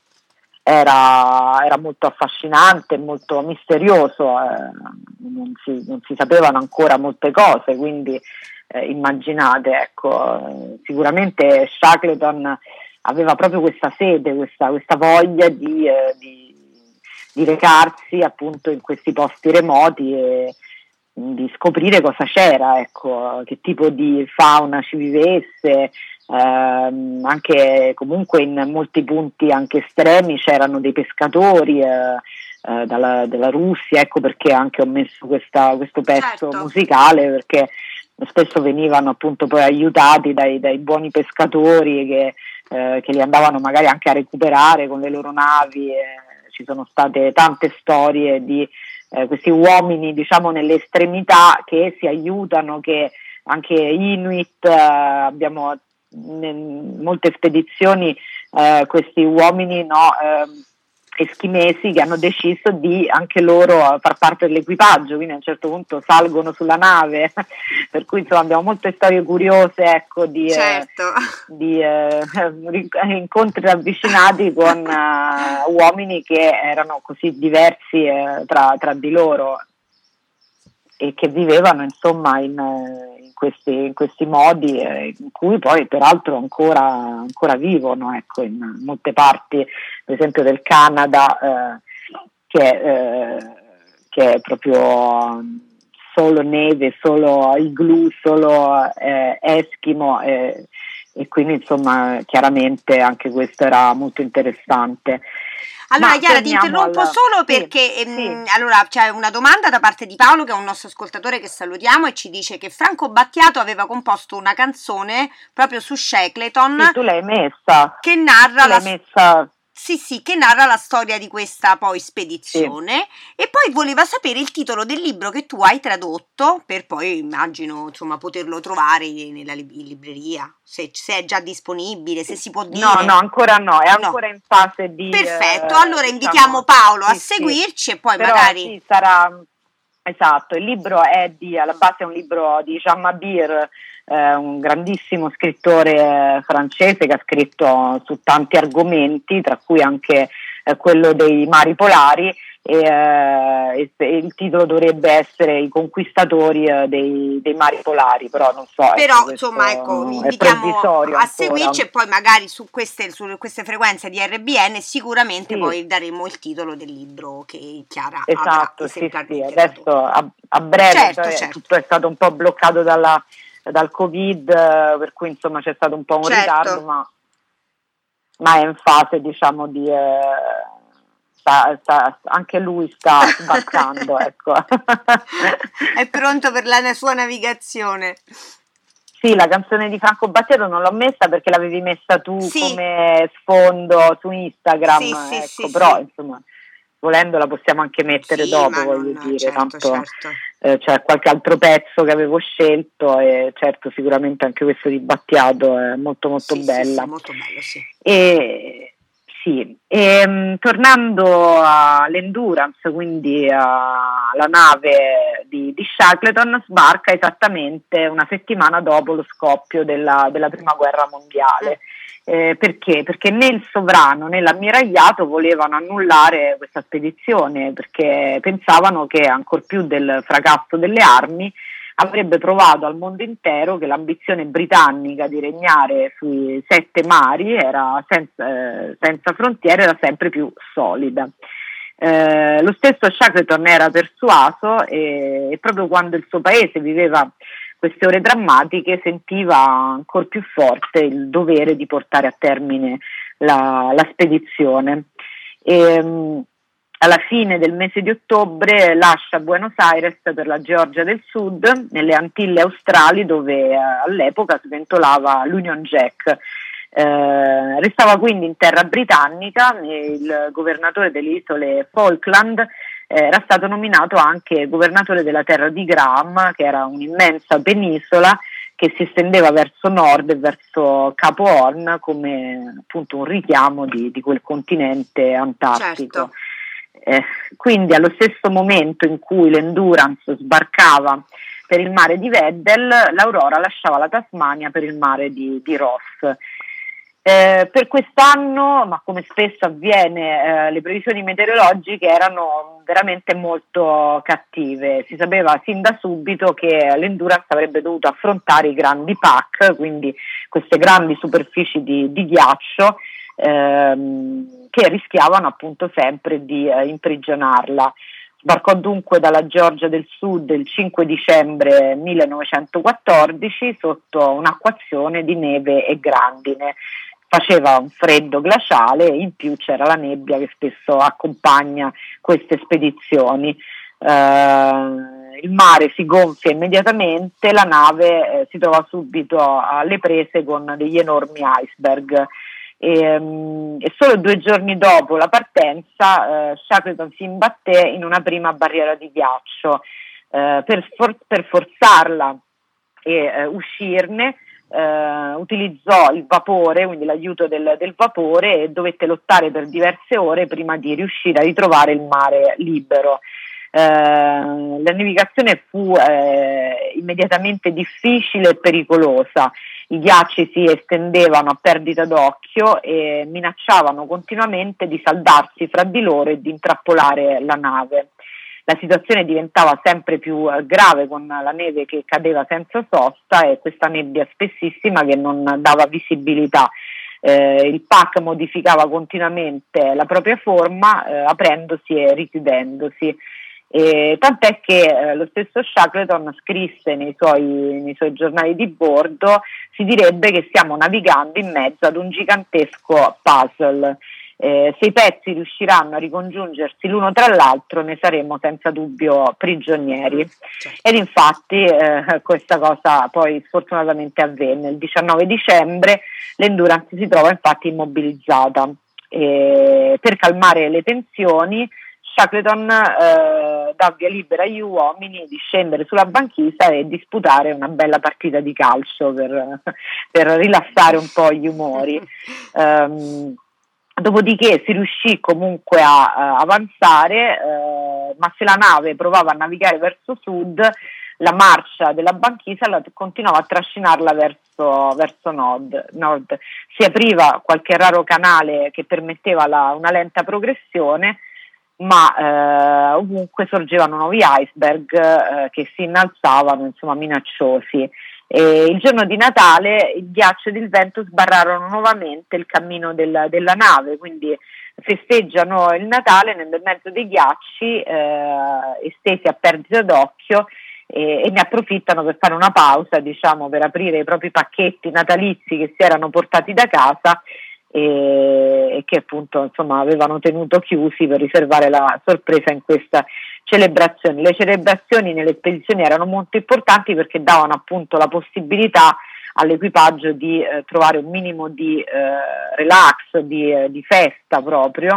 era molto affascinante, molto misterioso, non si sapevano ancora molte cose, quindi immaginate, ecco, sicuramente Shackleton aveva proprio questa sete, questa voglia di recarsi appunto in questi posti remoti e di scoprire cosa c'era, ecco, che tipo di fauna ci vivesse, anche comunque in molti punti anche estremi c'erano dei pescatori dalla Russia, ecco perché anche ho messo questo pezzo musicale, perché spesso venivano appunto poi aiutati dai buoni pescatori che li andavano magari anche a recuperare con le loro navi. Ci sono state tante storie di questi uomini, diciamo, nelle estremità che si aiutano, che anche Inuit, abbiamo in molte spedizioni questi uomini eschimesi che hanno deciso di anche loro far parte dell'equipaggio, quindi a un certo punto salgono sulla nave, per cui insomma abbiamo molte storie curiose, ecco, di Certo. incontri ravvicinati con uomini che erano così diversi tra di loro e che vivevano insomma in questi modi in cui poi peraltro ancora vivono, ecco, in molte parti, per esempio del Canada, che è proprio solo neve, solo igloo, solo eschimo, e quindi insomma chiaramente anche questo era molto interessante. Allora Ma Chiara, ti torniamo interrompo al- solo sì, perché sì. allora c'è una domanda da parte di Paolo, che è un nostro ascoltatore che salutiamo, e ci dice che Franco Battiato aveva composto una canzone proprio su Shackleton Sì, tu l'hai messa. che narra Tu l'hai messa. sì, che narra la storia di questa poi Sì. spedizione, e poi voleva sapere il titolo del libro che tu hai tradotto per poi, immagino, insomma, poterlo trovare nella in libreria, se è già disponibile, se si può dire. No, ancora no, è No. ancora in fase di... Perfetto, allora diciamo, invitiamo Paolo a sì, seguirci e poi però magari... sì, sarà... Esatto, il libro alla base è un libro di Jean Mabir, un grandissimo scrittore francese che ha scritto su tanti argomenti, tra cui anche quello dei mari polari, e il titolo dovrebbe essere I conquistatori dei mari polari, però non so. Però ecco, insomma, ecco, vi è invitiamo provvisorio a ancora. seguirci, e poi magari su queste frequenze di RBN sicuramente Sì. poi daremo il titolo del libro che Chiara Esatto, avrà sì, esemplarmente adesso tradotto. a breve, Certo, cioè, certo. tutto è stato un po' bloccato dal Covid, per cui insomma c'è stato un po' un Certo. ritardo, ma è in fase, diciamo, di anche lui sta sbarcando, ecco. È pronto per la sua navigazione. Sì, la canzone di Franco Battiato non l'ho messa perché l'avevi messa tu Sì. come sfondo su Instagram, Sì, ecco, sì, però sì. insomma volendo la possiamo anche mettere Sì, dopo, ma voglio non, dire, certo, tanto certo. c'è qualche altro pezzo che avevo scelto e certo sicuramente anche questo di Battiato è molto molto Sì, bella. sì, molto bello, sì. Tornando all'Endurance, quindi alla nave di Shackleton, sbarca esattamente una settimana dopo lo scoppio della prima guerra mondiale. Perché? Perché né il sovrano né l'ammiragliato volevano annullare questa spedizione, perché pensavano che ancor più del fracasso delle armi avrebbe provato al mondo intero che l'ambizione britannica di regnare sui 7 mari era senza frontiere, era sempre più solida. Lo stesso Shackleton era persuaso e proprio quando il suo paese viveva queste ore drammatiche sentiva ancora più forte il dovere di portare a termine la spedizione. Alla fine del mese di ottobre lascia Buenos Aires per la Georgia del Sud, nelle Antille Australi, dove all'epoca sventolava l'Union Jack. Restava quindi in terra britannica. Il governatore delle isole Falkland era stato nominato anche governatore della terra di Graham, che era un'immensa penisola che si estendeva verso nord e verso Capo Horn, come appunto un richiamo di quel continente antartico. Certo. Quindi allo stesso momento in cui l'Endurance sbarcava per il mare di Weddell, l'Aurora lasciava la Tasmania per il mare di Ross. Per quest'anno, ma come spesso avviene, le previsioni meteorologiche erano veramente molto cattive. Si sapeva sin da subito che l'Endurance avrebbe dovuto affrontare i grandi pack, quindi queste grandi superfici di ghiaccio, che rischiavano appunto sempre di imprigionarla. Sbarcò dunque dalla Georgia del Sud il 5 dicembre 1914 sotto un'acquazione di neve e grandine. Faceva un freddo glaciale e in più c'era la nebbia che spesso accompagna queste spedizioni. Il mare si gonfia immediatamente, la nave si trova subito alle prese con degli enormi iceberg. E solo 2 giorni dopo la partenza Shackleton si imbatté in una prima barriera di ghiaccio. Per forzarla e uscirne utilizzò il vapore, quindi l'aiuto del vapore, e dovette lottare per diverse ore prima di riuscire a ritrovare il mare libero. La navigazione fu immediatamente difficile e pericolosa. I ghiacci si estendevano a perdita d'occhio e minacciavano continuamente di saldarsi fra di loro e di intrappolare la nave. La situazione diventava sempre più grave con la neve che cadeva senza sosta e questa nebbia spessissima che non dava visibilità. Il pack modificava continuamente la propria forma, aprendosi e richiudendosi. Tant'è che lo stesso Shackleton scrisse nei suoi giornali di bordo: si direbbe che stiamo navigando in mezzo ad un gigantesco puzzle. Se i pezzi riusciranno a ricongiungersi l'uno tra l'altro, ne saremo senza dubbio prigionieri. Ed infatti questa cosa poi sfortunatamente avvenne. Il 19 dicembre l'Endurance si trova infatti immobilizzata. Per calmare le tensioni, Shackleton dà via libera agli uomini di scendere sulla banchisa e disputare una bella partita di calcio per rilassare un po' gli umori. Dopodiché si riuscì comunque a avanzare, ma se la nave provava a navigare verso sud, la marcia della banchisa continuava a trascinarla verso nord. Si apriva qualche raro canale che permetteva una lenta progressione, ma ovunque sorgevano nuovi iceberg che si innalzavano, insomma, minacciosi. Il giorno di Natale il ghiaccio ed il vento sbarrarono nuovamente il cammino della nave, quindi festeggiano il Natale nel mezzo dei ghiacci estesi a perdita d'occhio, e ne approfittano per fare una pausa, diciamo, per aprire i propri pacchetti natalizi che si erano portati da casa e che appunto, insomma, avevano tenuto chiusi per riservare la sorpresa in questa celebrazione. Le celebrazioni nelle spedizioni erano molto importanti perché davano appunto la possibilità all'equipaggio di trovare un minimo di relax, di festa proprio,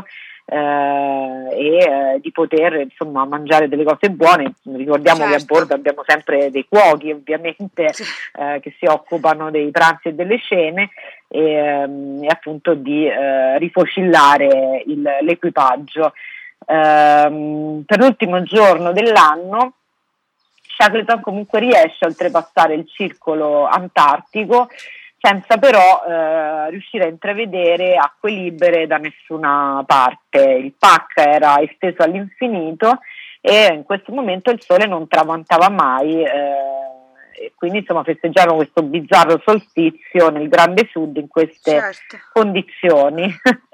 e di poter, insomma, mangiare delle cose buone. Ricordiamo che a bordo abbiamo sempre dei cuochi, ovviamente, che si occupano dei pranzi e delle cene, e appunto di rifocillare l'equipaggio. Per l'ultimo giorno dell'anno Shackleton comunque riesce a oltrepassare il circolo antartico senza però riuscire a intravedere acque libere da nessuna parte. Il pack era esteso all'infinito e in questo momento il sole non tramontava mai, e quindi, insomma, festeggiarono questo bizzarro solstizio nel grande sud in queste condizioni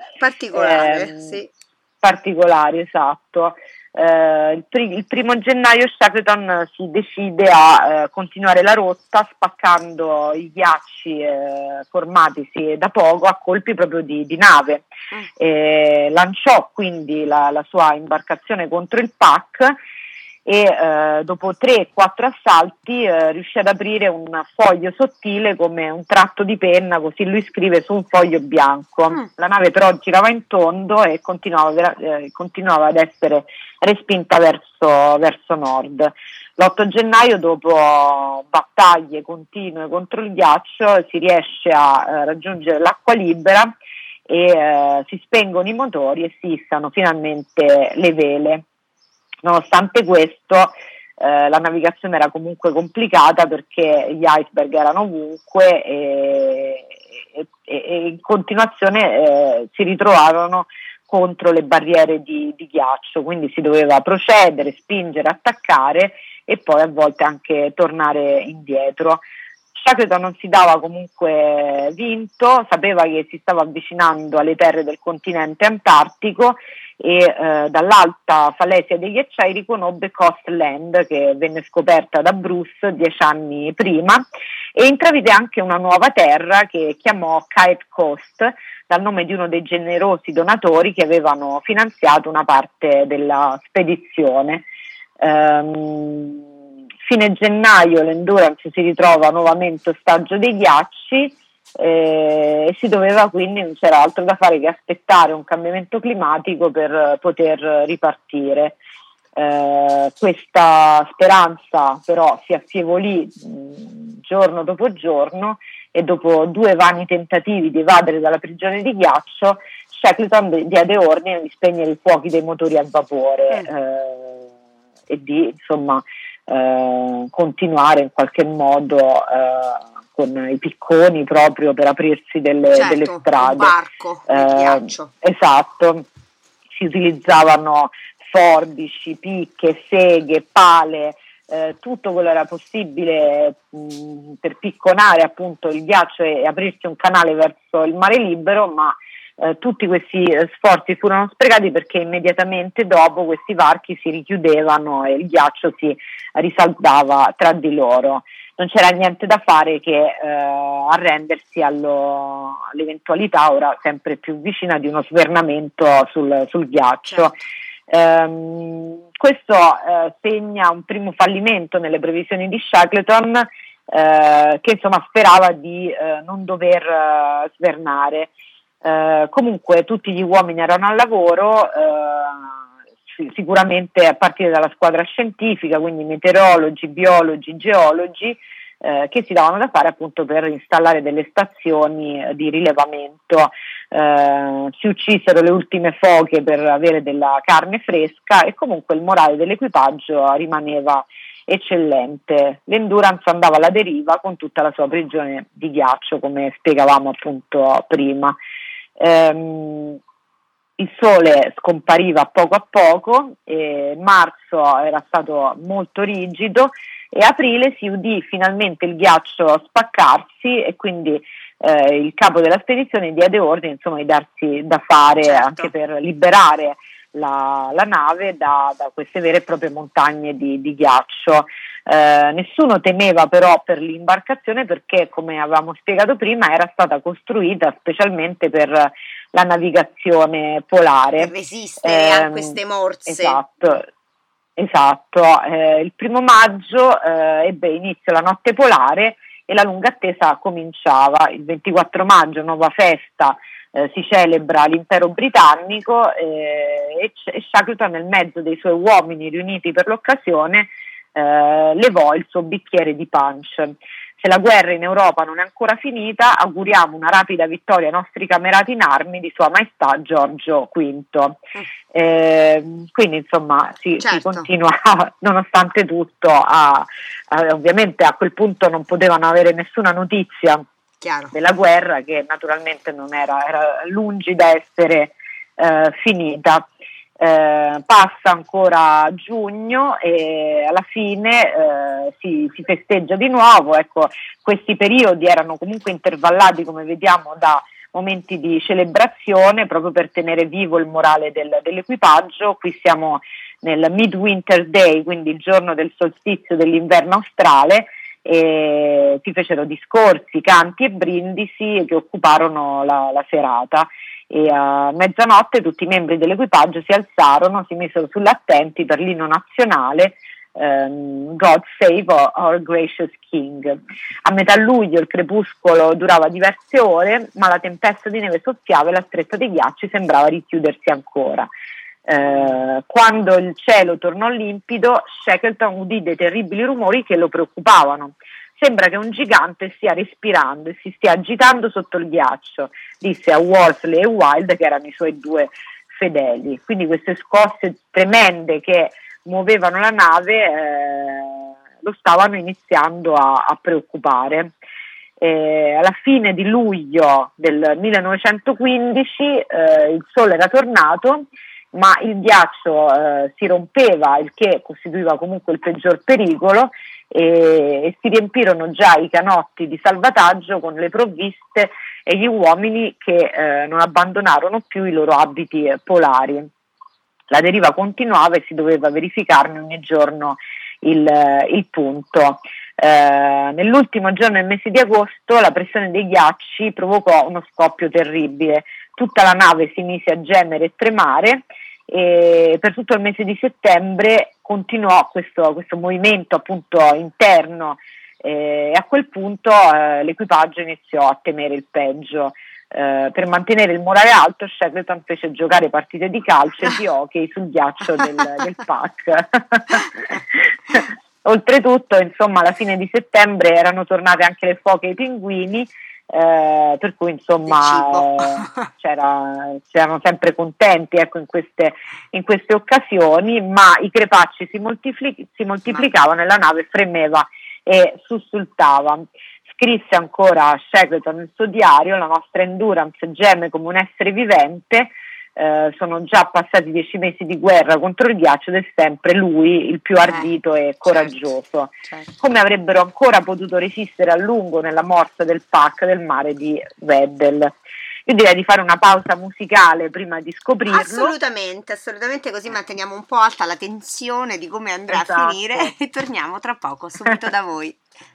particolari, esatto. Il 1° gennaio Shackleton si decide a continuare la rotta spaccando i ghiacci formatisi da poco a colpi proprio di nave. Lanciò quindi la sua imbarcazione contro il pack e dopo 3-4 assalti riuscì ad aprire un foglio sottile come un tratto di penna, così lui scrive su un foglio bianco. La nave però girava in tondo e continuava ad essere respinta verso nord. L'8 gennaio, dopo battaglie continue contro il ghiaccio, si riesce a raggiungere l'acqua libera e si spengono i motori e si issano finalmente le vele. Nonostante questo, la navigazione era comunque complicata perché gli iceberg erano ovunque e in continuazione si ritrovarono contro le barriere di ghiaccio, quindi si doveva procedere, spingere, attaccare e poi a volte anche tornare indietro. Shackleton non si dava comunque vinto, sapeva che si stava avvicinando alle terre del continente antartico e dall'alta falesia dei ghiacciai riconobbe Coast Land, che venne scoperta da Bruce 10 anni prima, e intravide anche una nuova terra che chiamò Cape Coast, dal nome di uno dei generosi donatori che avevano finanziato una parte della spedizione. Fine gennaio l'Endurance si ritrova nuovamente ostaggio dei ghiacci e si doveva, quindi non c'era altro da fare che aspettare un cambiamento climatico per poter ripartire. Questa speranza però si affievolì giorno dopo giorno e dopo 2 vani tentativi di evadere dalla prigione di ghiaccio, Shackleton diede ordine di spegnere i fuochi dei motori a vapore e di insomma continuare in qualche modo con i picconi proprio per aprirsi delle strade. Un varco di ghiaccio. Esatto, si utilizzavano forbici, picche, seghe, pale, tutto quello era possibile per picconare appunto il ghiaccio e aprirsi un canale verso il mare libero, ma tutti questi sforzi furono sprecati perché immediatamente dopo questi varchi si richiudevano e il ghiaccio si risaldava tra di loro. Non c'era niente da fare che arrendersi all'eventualità, ora sempre più vicina, di uno svernamento sul ghiaccio. Questo segna un primo fallimento nelle previsioni di Shackleton, che insomma sperava di non dover svernare. Comunque tutti gli uomini erano al lavoro, sicuramente a partire dalla squadra scientifica, quindi meteorologi, biologi, geologi, che si davano da fare appunto per installare delle stazioni di rilevamento. Si uccisero le ultime foche per avere della carne fresca e comunque il morale dell'equipaggio rimaneva eccellente. L'Endurance andava alla deriva con tutta la sua prigione di ghiaccio, come spiegavamo appunto prima. Il sole scompariva poco a poco, marzo era stato molto rigido e aprile si udì finalmente il ghiaccio spaccarsi e quindi il capo della spedizione diede ordine insomma di darsi da fare anche per liberare la nave da queste vere e proprie montagne di ghiaccio. Nessuno temeva però per l'imbarcazione perché, come avevamo spiegato prima, era stata costruita specialmente per la navigazione polare. Per resistere a queste morse. Esatto. Il 1° maggio ebbe inizio la notte polare e la lunga attesa cominciava. Il 24 maggio, nuova festa, si celebra l'impero britannico e Shackleton, nel mezzo dei suoi uomini riuniti per l'occasione, levò il suo bicchiere di punch. Se la guerra in Europa non è ancora finita, auguriamo una rapida vittoria ai nostri camerati in armi di Sua Maestà Giorgio V. Quindi insomma si continua nonostante tutto ovviamente a quel punto non potevano avere nessuna notizia della guerra, che naturalmente non era lungi da essere finita. Passa ancora giugno e alla fine si festeggia di nuovo. Ecco, questi periodi erano comunque intervallati, come vediamo, da momenti di celebrazione proprio per tenere vivo il morale dell'equipaggio. Qui siamo nel Midwinter Day, quindi il giorno del solstizio dell'inverno australe, e si fecero discorsi, canti e brindisi che occuparono la serata. E a mezzanotte tutti i membri dell'equipaggio si alzarono, si misero sull'attenti per l'inno nazionale God Save Our Gracious King. A metà luglio il crepuscolo durava diverse ore, ma la tempesta di neve soffiava e la stretta dei ghiacci sembrava richiudersi ancora. Quando il cielo tornò limpido, Shackleton udì dei terribili rumori che lo preoccupavano. Sembra che un gigante stia respirando e si stia agitando sotto il ghiaccio, disse a Worsley e Wild, che erano i suoi 2 fedeli. Quindi queste scosse tremende che muovevano la nave lo stavano iniziando a preoccupare. Alla fine di luglio del 1915 il sole era tornato, ma il ghiaccio si rompeva, il che costituiva comunque il peggior pericolo, e si riempirono già i canotti di salvataggio con le provviste e gli uomini che non abbandonarono più i loro abiti polari. La deriva continuava e si doveva verificarne ogni giorno il punto. Nell'ultimo giorno del mese di agosto la pressione dei ghiacci provocò uno scoppio terribile. Tutta la nave si mise a gemere e tremare e per tutto il mese di settembre continuò questo movimento appunto interno e a quel punto l'equipaggio iniziò a temere il peggio. Per mantenere il morale alto, Shackleton fece giocare partite di calcio e di hockey sul ghiaccio del Pack. oltretutto, insomma, alla fine di settembre erano tornate anche le foche e i pinguini, per cui insomma siamo sempre contenti, ecco, in queste occasioni, ma i crepacci si moltiplicavano e la nave fremeva e sussultava. Scrisse ancora Shackleton nel suo diario: la nostra Endurance geme come un essere vivente, sono già passati 10 mesi di guerra contro il ghiaccio ed è sempre lui il più ardito e coraggioso. Certo. Come avrebbero ancora potuto resistere a lungo nella morsa del pack del mare di Weddell? Io direi di fare una pausa musicale prima di scoprirlo. Assolutamente, così manteniamo un po' alta la tensione di come andrà Esatto. a finire e torniamo tra poco, subito da voi.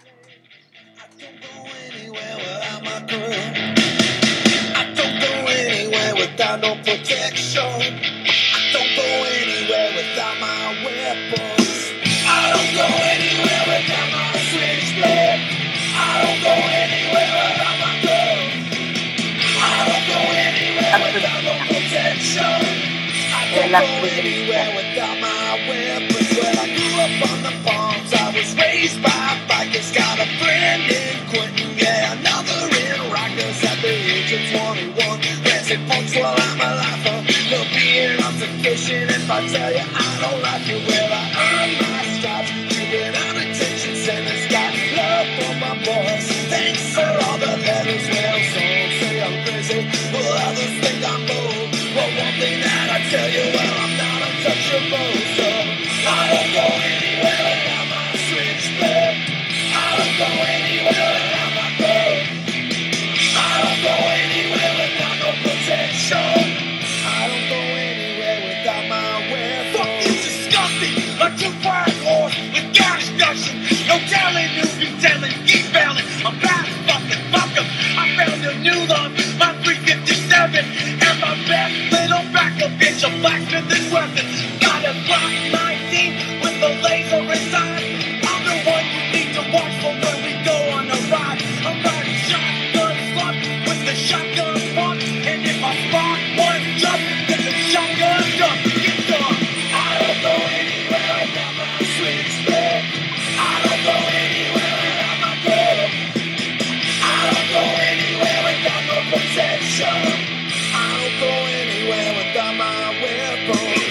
Without no protection, I don't go anywhere without my weapons. I don't go anywhere without my switchblade. I don't go anywhere without my gun. I don't go anywhere without no protection. I don't go anywhere without my weapons. When I grew up on the farms, I was raised by bikers. Got a friend in Quentin, yeah, another in Rikers at the age of 21. It punks while I'm alive. There'll be an altercation if I tell you I don't like you. Well, I earn my stripes, drinking out attention centers. Got love for my boys. Thanks for all the letters. Well, some say I'm crazy, well, others think I'm bold. Well, one thing that I tell you, well, I'm not untouchable. So I don't go anywhere without my switchblade. I don't go anywhere without my gun. I don't go anywhere without no protection. I don't go anywhere without my weapons. Fuck you, disgusting! A two-fire horse with gas gushing. No telling who you telling, keep bailing. I'm bad fucking fucker. I found a new love, my 357 and my best little backup bitch, a blacksmithing weapon. Got a Glock 19 with a laser inside. I'm the one you need to watch for when we go on a ride. I'm riding shotgun slug with the shotgun pump, and if I spark one jump, then the shotgun jump, get done. I don't go anywhere without my switchblade. I don't go anywhere without my gun. I don't go anywhere without no protection. I don't go anywhere without my weapons.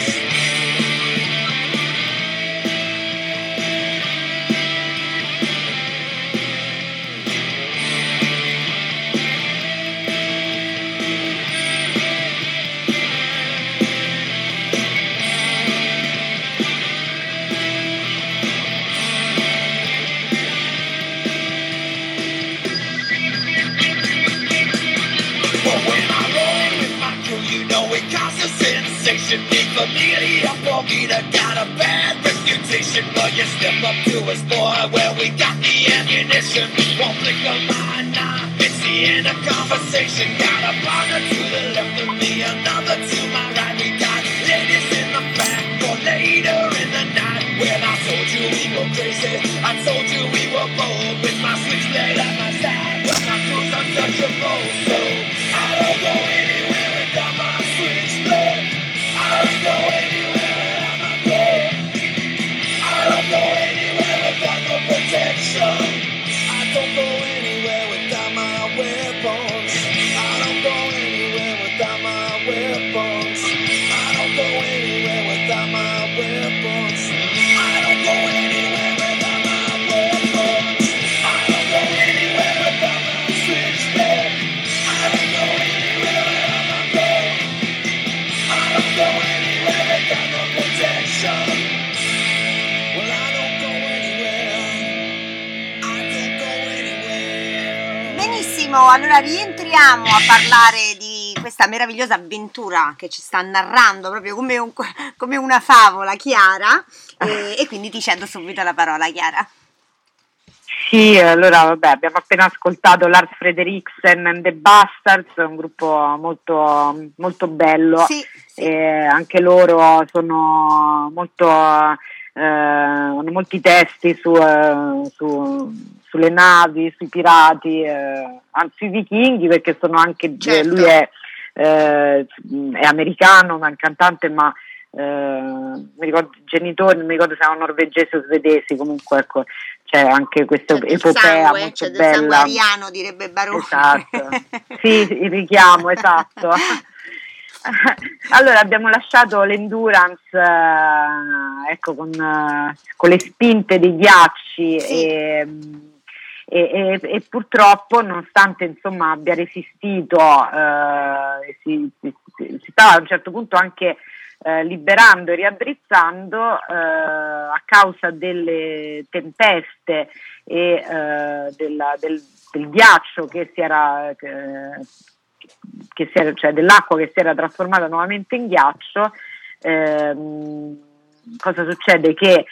Big familiar, Bogita got a bad reputation. Well, you step up to us, boy, well, we got the ammunition. One flick of my knife, it's the end of conversation. Got a partner to the left of me, another to my right. We got ladies in the back for later in the night. Well, I told you we were crazy, I told you we were bold. With my switchblade at my side, but my crew's untouchable. So I don't go anywhere without my switchblade. I don't go anywhere without my gun. I don't go anywhere without no protection. I don't go anywhere without my weapons. I don't go anywhere without my weapons. I don't go anywhere without my weapons. I don't go anywhere without my weapons. I don't go anywhere without my switchblade. I don't go anywhere without my gun. I don't go anywhere without no protection. Well, I don't go anywhere. I don't go anywhere. Benissimo, allora rientriamo a parlare di questa meravigliosa avventura che ci sta narrando proprio come una favola, Chiara, e quindi ti cedo subito la parola, Chiara. Sì, allora vabbè, abbiamo appena ascoltato Lars Frederiksen and the Bastards, un gruppo molto, molto bello. Sì. Anche loro sono molto, hanno molti testi sulle navi, sui pirati, anzi sui vichinghi, perché sono anche, certo. Lui è americano, ma è un cantante, ma mi ricordo i genitori, non mi ricordo se erano norvegesi o svedesi, comunque ecco, c'è anche questa epopea molto c'è del bella. sangue ariano, direbbe Barone. Esatto, sì, il richiamo, esatto. Allora abbiamo lasciato l'endurance ecco, con le spinte dei ghiacci, Sì. e purtroppo, nonostante insomma abbia resistito, si stava a un certo punto anche liberando e riaddrizzando, a causa delle tempeste e del ghiaccio che si era cioè dell'acqua che si era trasformata nuovamente in ghiaccio. Cosa succede? Che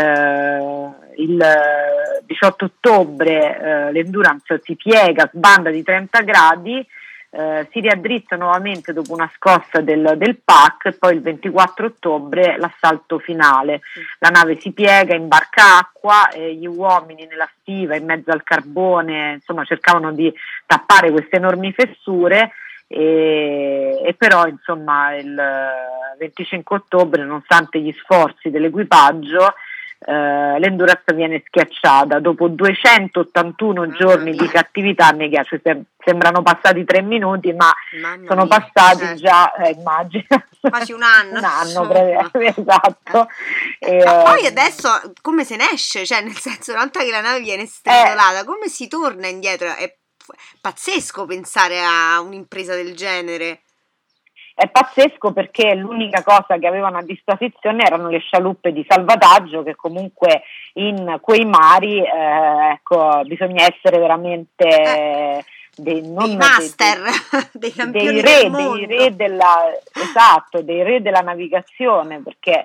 il 18 ottobre l'Endurance si piega, sbanda di 30 gradi, si riaddrizza nuovamente dopo una scossa del PAC, e poi il 24 ottobre l'assalto finale. La nave si piega, imbarca acqua, gli uomini nella stiva in mezzo al carbone insomma cercavano di tappare queste enormi fessure, e però insomma il 25 ottobre, nonostante gli sforzi dell'equipaggio, l'Endurance viene schiacciata dopo 281 giorni di cattività nei ghiacci. Sembrano passati 3 minuti, ma sono passati già, immagino, quasi un anno. Esatto. Ma poi adesso come se ne esce? Cioè, nel senso, una volta che la nave viene stritolata, come si torna indietro? È pazzesco pensare a un'impresa del genere. È pazzesco perché l'unica cosa che avevano a disposizione erano le scialuppe di salvataggio, che comunque in quei mari ecco, bisogna essere veramente dei master, dei campioni del mondo. Dei re della navigazione, perché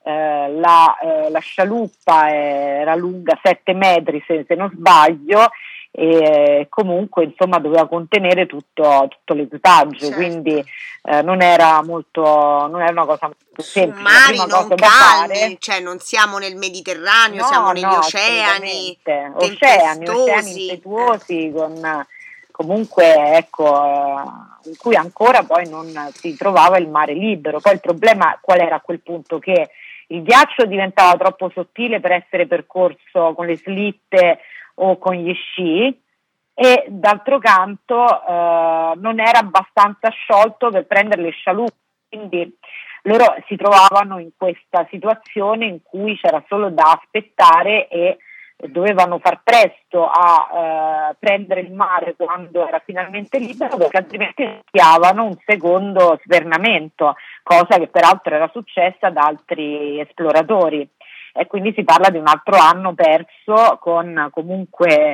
la scialuppa era lunga 7 metri se non sbaglio, e comunque insomma doveva contenere tutto l'equipaggio, certo. Quindi non era una cosa molto semplice. Mari non calmi, cioè non siamo nel Mediterraneo, siamo negli oceani impetuosi, con comunque ecco in cui ancora poi non si trovava il mare libero. Poi il problema qual era a quel punto? Che il ghiaccio diventava troppo sottile per essere percorso con le slitte o con gli sci, e d'altro canto non era abbastanza sciolto per prendere le scialuppe, quindi loro si trovavano in questa situazione in cui c'era solo da aspettare e dovevano far presto a prendere il mare quando era finalmente libero, perché altrimenti rischiavano un secondo svernamento, cosa che peraltro era successa ad altri esploratori. E quindi si parla di un altro anno perso, con comunque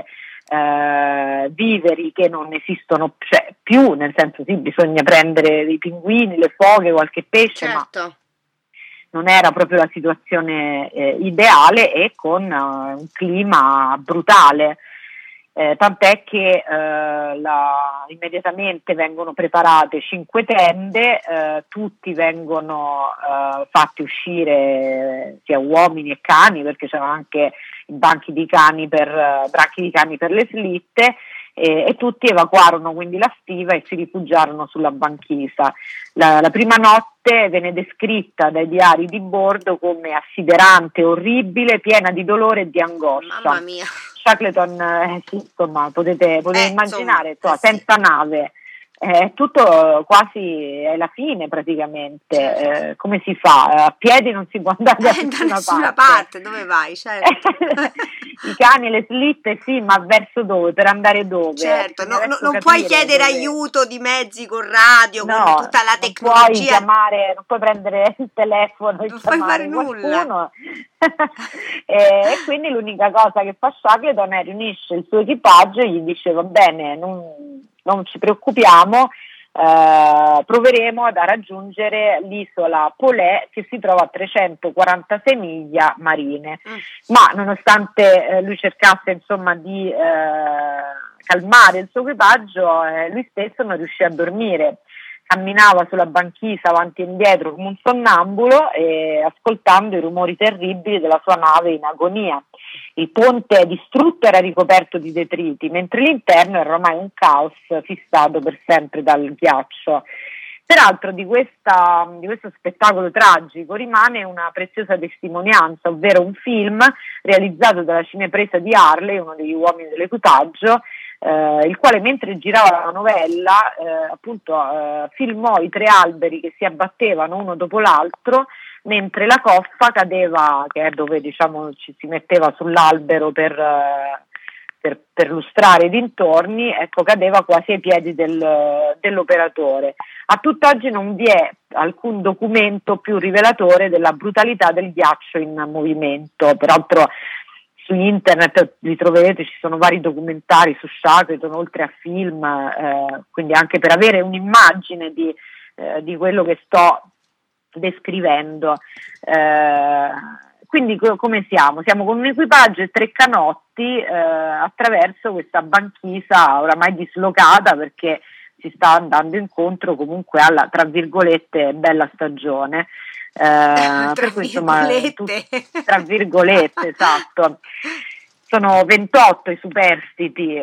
viveri che non esistono più, nel senso sì, bisogna prendere dei pinguini, le foghe, qualche pesce, certo. Ma non era proprio la situazione ideale, e con un clima brutale. Tant'è che immediatamente vengono preparate 5 tende, tutti vengono fatti uscire, sia uomini e cani, perché c'erano anche i branchi di cani per le slitte, e tutti evacuarono quindi la stiva e si rifugiarono sulla banchisa. La prima notte venne descritta dai diari di bordo come assiderante, orribile, piena di dolore e di angoscia. Mamma mia. Shackleton, sì, insomma, potete immaginare, senza nave, tutto quasi è la fine praticamente. Come si fa? A piedi non si può andare da nessuna parte. Dove vai? Certo. I cani, le slitte sì, ma verso dove? Per andare dove? Certo, non puoi chiedere aiuto di mezzi con radio, con tutta la tecnologia. Non puoi chiamare, non puoi prendere il telefono e non puoi fare nulla. E quindi l'unica cosa che fa Shackleton è riunisce il suo equipaggio e gli dice: va bene, non ci preoccupiamo, proveremo a raggiungere l'isola Polè, che si trova a 346 miglia marine. Ma nonostante lui cercasse insomma di calmare il suo equipaggio, lui stesso non riuscì a dormire. Camminava sulla banchisa avanti e indietro come un sonnambulo, ascoltando i rumori terribili della sua nave in agonia. Il ponte distrutto era ricoperto di detriti, mentre l'interno era ormai un caos fissato per sempre dal ghiaccio. Peraltro di questo spettacolo tragico rimane una preziosa testimonianza, ovvero un film realizzato dalla cinepresa di Harley, uno degli uomini dell'equipaggio, il quale mentre girava la novella filmò i 3 alberi che si abbattevano uno dopo l'altro, mentre la coffa cadeva, che è dove diciamo ci si metteva sull'albero per lustrare i dintorni, ecco, cadeva quasi ai piedi dell'operatore. A tutt'oggi non vi è alcun documento più rivelatore della brutalità del ghiaccio in movimento. Peraltro su internet li troverete, ci sono vari documentari su Shackleton, oltre a film, quindi anche per avere un'immagine di quello che sto descrivendo. Quindi come siamo? Siamo con un equipaggio e 3 canotti attraverso questa banchisa oramai dislocata, perché si sta andando incontro comunque alla, tra virgolette, bella stagione. Per cui, insomma, tra virgolette, esatto. Sono 28 i superstiti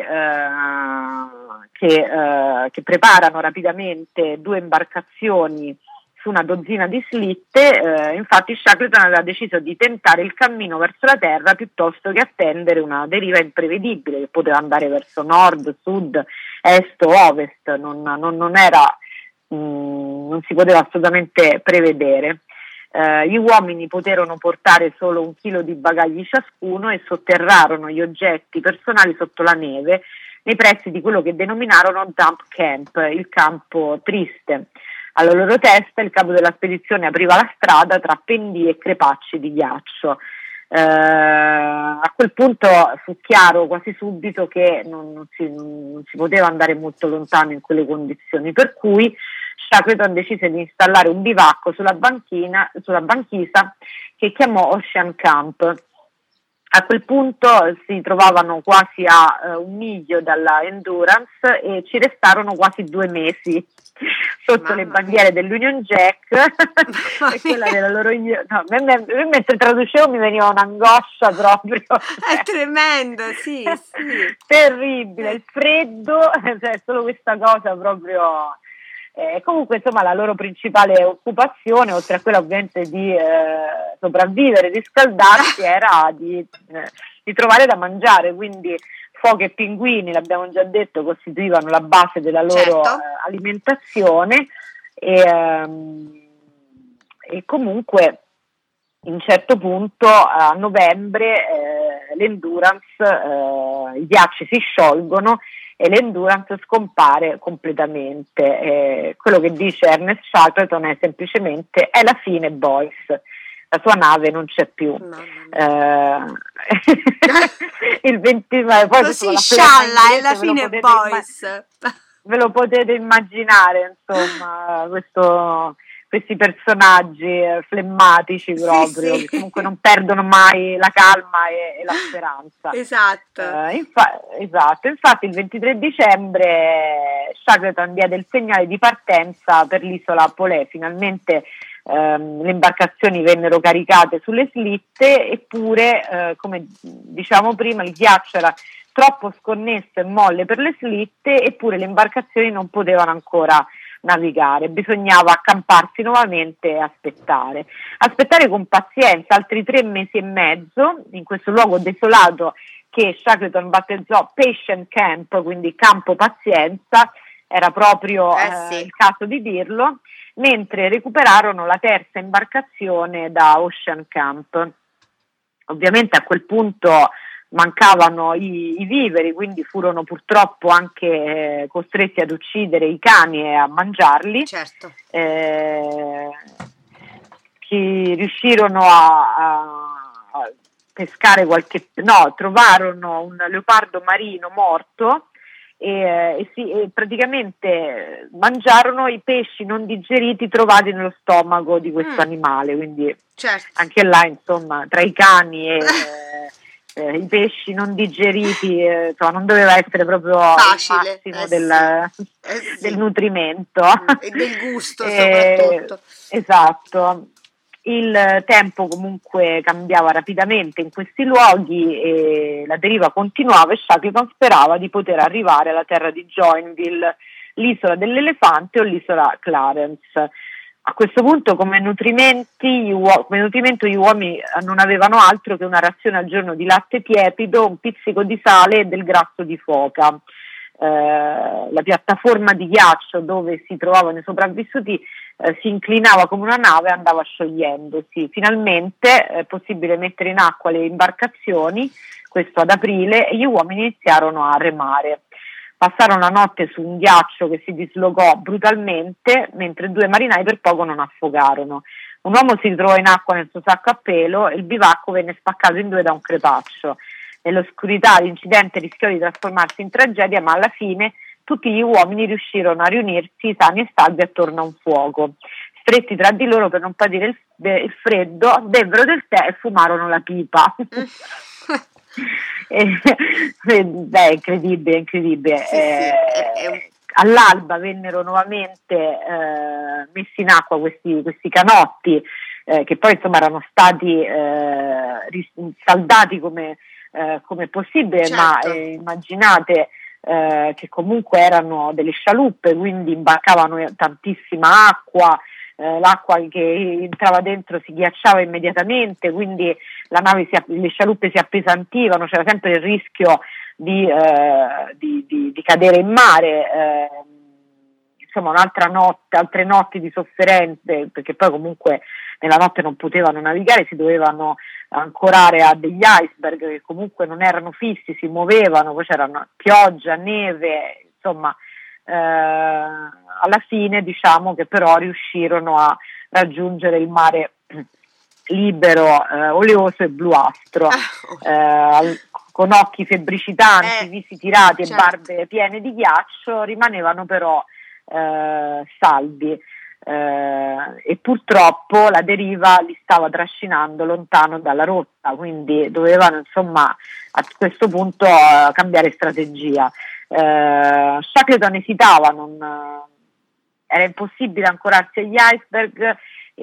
che preparano rapidamente 2 imbarcazioni su una dozzina di slitte. Infatti Shackleton aveva deciso di tentare il cammino verso la terra piuttosto che attendere una deriva imprevedibile che poteva andare verso nord, sud, est o ovest. Non si poteva assolutamente prevedere. Gli uomini poterono portare solo 1 chilo di bagagli ciascuno e sotterrarono gli oggetti personali sotto la neve nei pressi di quello che denominarono Dump Camp, il campo triste. Alla loro testa il capo della spedizione apriva la strada tra pendii e crepacci di ghiaccio. A quel punto fu chiaro quasi subito che non si poteva andare molto lontano in quelle condizioni, per cui Shackleton decise di installare un bivacco sulla banchisa che chiamò Ocean Camp. A quel punto si trovavano quasi a 1 miglio dalla Endurance e ci restarono quasi 2 mesi sotto le bandiere dell'Union Jack e quella della loro. Mentre traducevo mi veniva un'angoscia proprio. È tremendo, sì. Terribile, il freddo, cioè solo questa cosa proprio. Comunque insomma la loro principale occupazione, oltre a quella ovviamente di sopravvivere, di scaldarsi, era di trovare da mangiare, quindi foche e pinguini, l'abbiamo già detto, costituivano la base della loro alimentazione e comunque in un certo punto a novembre l'Endurance, i ghiacci si sciolgono e l'Endurance scompare completamente. Quello che dice Ernest Shackleton è semplicemente: è la fine, boys, la tua nave non c'è più. Il 20 poi così scialla, è la fine, boys. Ve lo potete immaginare, insomma, questi personaggi flemmatici proprio, che comunque non perdono mai la calma e la speranza. Esatto. Infatti il 23 dicembre Shackleton diede il segnale di partenza per l'isola Polè. Finalmente le imbarcazioni vennero caricate sulle slitte, eppure come diciamo prima il ghiaccio era troppo sconnesso e molle per le slitte, eppure le imbarcazioni non potevano ancora navigare, bisognava accamparsi nuovamente e aspettare con pazienza altri 3 mesi e mezzo in questo luogo desolato che Shackleton battezzò Patient Camp, quindi campo pazienza, era proprio il caso di dirlo, mentre recuperarono la terza imbarcazione da Ocean Camp. Ovviamente a quel punto mancavano i viveri, quindi furono purtroppo anche costretti ad uccidere i cani e a mangiarli. Certo. Riuscirono a pescare trovarono un leopardo marino morto e praticamente mangiarono i pesci non digeriti trovati nello stomaco di questo animale, quindi anche là insomma tra i cani e i pesci non digeriti, insomma, non doveva essere proprio facile, il massimo del nutrimento e del gusto soprattutto. Esatto. Il tempo comunque cambiava rapidamente in questi luoghi e la deriva continuava, e Shackleton sperava di poter arrivare alla terra di Joinville l'isola dell'elefante o l'isola Clarence. A questo punto come nutrimento gli uomini non avevano altro che una razione al giorno di latte tiepido, un pizzico di sale e del grasso di foca. La piattaforma di ghiaccio dove si trovavano i sopravvissuti si inclinava come una nave e andava sciogliendosi. Finalmente è possibile mettere in acqua le imbarcazioni, questo ad aprile, e gli uomini iniziarono a remare. Passarono la notte su un ghiaccio che si dislocò brutalmente, mentre 2 marinai per poco non affogarono. Un uomo si ritrovò in acqua nel suo sacco a pelo e il bivacco venne spaccato in 2 da un crepaccio. Nell'oscurità l'incidente rischiò di trasformarsi in tragedia, ma alla fine tutti gli uomini riuscirono a riunirsi sani e salvi attorno a un fuoco. Stretti tra di loro per non patire il freddo, bevvero del tè e fumarono la pipa. Beh, incredibile. Sì. All'alba vennero nuovamente messi in acqua questi canotti che poi insomma erano stati saldati come possibile, certo. Ma immaginate che comunque erano delle scialuppe, quindi imbarcavano tantissima acqua, l'acqua che entrava dentro si ghiacciava immediatamente, quindi le scialuppe si appesantivano, c'era sempre il rischio di cadere in mare, insomma altre notti di sofferenze, perché poi comunque nella notte non potevano navigare, si dovevano ancorare a degli iceberg che comunque non erano fissi, si muovevano, poi c'erano pioggia, neve, insomma alla fine diciamo che però riuscirono a raggiungere il mare libero, oleoso e bluastro, con occhi febbricitanti, visi tirati e barbe piene di ghiaccio, rimanevano però salvi. E purtroppo la deriva li stava trascinando lontano dalla rotta, quindi dovevano insomma a questo punto cambiare strategia. Shackleton esitava, era impossibile ancorarsi agli iceberg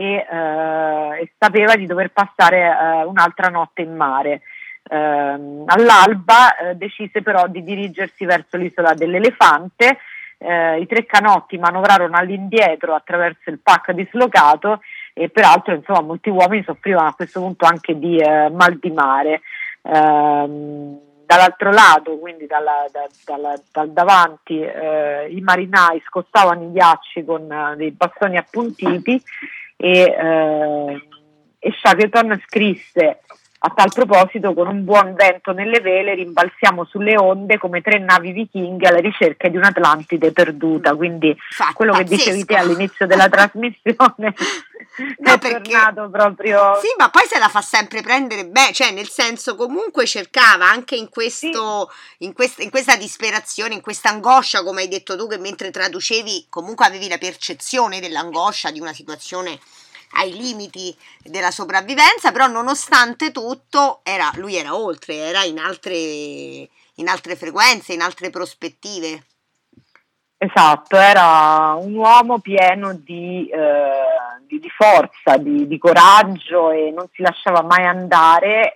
e sapeva di dover passare un'altra notte in mare. All'alba decise però di dirigersi verso l'isola dell'elefante. I 3 canotti manovrarono all'indietro attraverso il pack dislocato e peraltro insomma molti uomini soffrivano a questo punto anche di mal di mare. Dall'altro lato, quindi dal davanti, i marinai scostavano i ghiacci con dei bastoni appuntiti e Shackleton scrisse a tal proposito: con un buon vento nelle vele rimbalziamo sulle onde come 3 navi vichinghe alla ricerca di un'Atlantide perduta. Quindi quello che dicevi te all'inizio della trasmissione è tornato proprio. Sì, ma poi se la fa sempre prendere bene, cioè nel senso comunque cercava anche in questo, sì. in questa disperazione, in questa angoscia, come hai detto tu, che mentre traducevi comunque avevi la percezione dell'angoscia di una situazione ai limiti della sopravvivenza, però nonostante tutto lui era oltre, era in altre frequenze, in altre prospettive. Esatto, era un uomo pieno di forza, di coraggio, e non si lasciava mai andare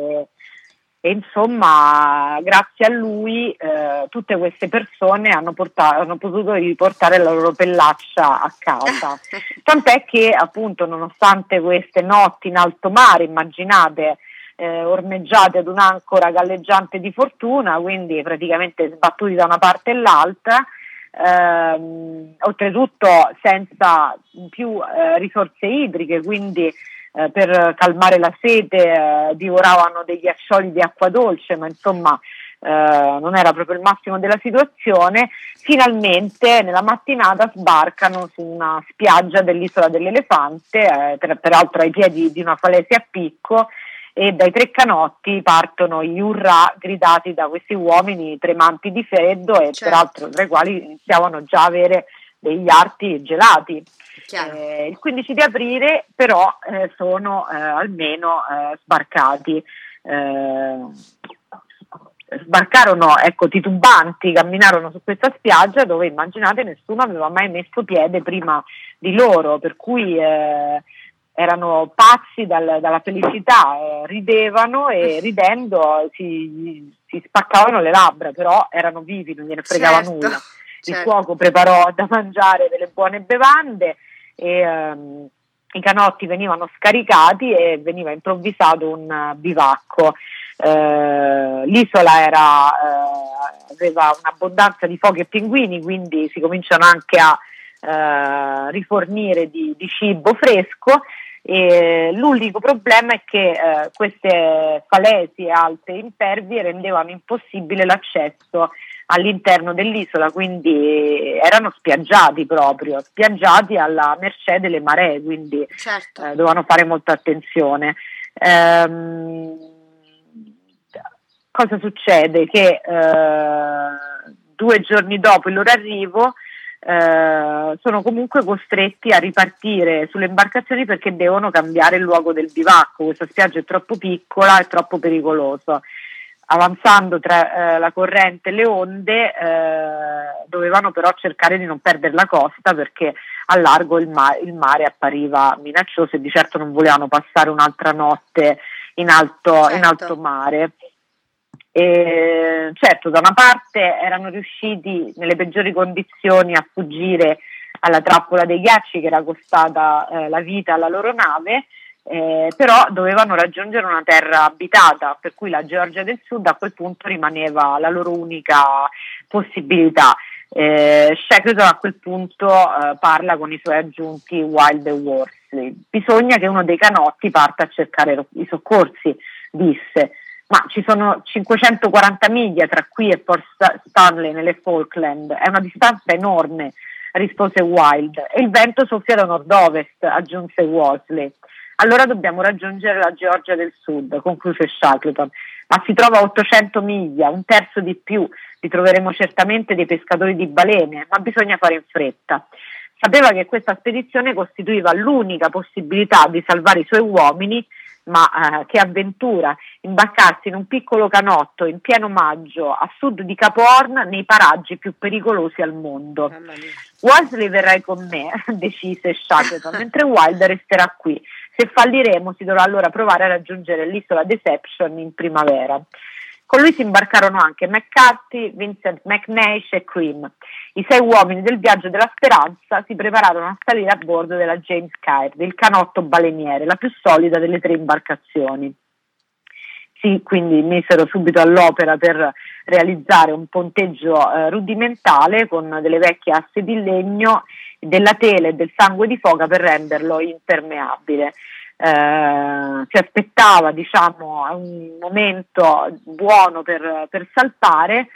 e insomma grazie a lui tutte queste persone hanno potuto riportare la loro pellaccia a casa. Tant'è che appunto nonostante queste notti in alto mare, immaginate, ormeggiate ad un'ancora galleggiante di fortuna, quindi praticamente sbattuti da una parte e l'altra, oltretutto senza più risorse idriche, quindi per calmare la sete divoravano dei ghiaccioli di acqua dolce, ma insomma non era proprio il massimo della situazione. Finalmente nella mattinata sbarcano su una spiaggia dell'isola dell'elefante, peraltro ai piedi di una falesia a picco, e dai 3 canotti partono gli urrà gridati da questi uomini tremanti di freddo e certo. Peraltro tra i quali iniziavano già a avere degli arti gelati. Il 15 di aprile però sono almeno sbarcati. Sbarcarono titubanti, camminarono su questa spiaggia dove immaginate nessuno aveva mai messo piede prima di loro, per cui erano pazzi dalla felicità, ridevano e ridendo si spaccavano le labbra, però erano vivi, non gliene fregava nulla. Certo. Il cuoco preparò da mangiare delle buone bevande e i canotti venivano scaricati e veniva improvvisato un bivacco. L'isola aveva un'abbondanza di foche e pinguini, quindi si cominciano anche a rifornire di cibo fresco. E l'unico problema è che queste falesie alte e impervie rendevano impossibile l'accesso all'interno dell'isola, quindi erano spiaggiati alla mercé delle maree, quindi Certo. dovevano fare molta attenzione. Cosa succede? Che 2 giorni dopo il loro arrivo sono comunque costretti a ripartire sulle imbarcazioni perché devono cambiare il luogo del bivacco. Questa spiaggia è troppo piccola e troppo pericoloso. Avanzando tra la corrente e le onde dovevano però cercare di non perdere la costa, perché a largo il mare appariva minaccioso e di certo non volevano passare un'altra notte in alto mare. E certo, da una parte erano riusciti nelle peggiori condizioni a fuggire alla trappola dei ghiacci che era costata la vita alla loro nave, però dovevano raggiungere una terra abitata, per cui la Georgia del Sud a quel punto rimaneva la loro unica possibilità. Shackleton a quel punto parla con i suoi aggiunti Wilde e Worsley. Bisogna che uno dei canotti parta a cercare i soccorsi, disse. Ma ci sono 540 miglia tra qui e Port Stanley nelle Falkland, è una distanza enorme, rispose Wilde, e il vento soffia da nord-ovest, aggiunse Worsley. Allora dobbiamo raggiungere la Georgia del Sud, concluse Shackleton, ma si trova a 800 miglia, un terzo di più, li troveremo certamente dei pescatori di balene, ma bisogna fare in fretta. Sapeva che questa spedizione costituiva l'unica possibilità di salvare i suoi uomini, ma che avventura, imbarcarsi in un piccolo canotto in pieno maggio a sud di Capo Horn nei paraggi più pericolosi al mondo. Worsley verrai con me, decise Shackleton, mentre Wilde resterà qui. Se falliremo si dovrà allora provare a raggiungere l'isola Deception in primavera. Con lui si imbarcarono anche McCarthy, Vincent McNeish e Cream. I 6 uomini del viaggio della speranza si prepararono a salire a bordo della James Caird, il canotto baleniere, la più solida delle 3 imbarcazioni. Si quindi misero subito all'opera per realizzare un ponteggio rudimentale con delle vecchie assi di legno, della tela e del sangue di foca per renderlo impermeabile. Si aspettava, un momento buono per salpare.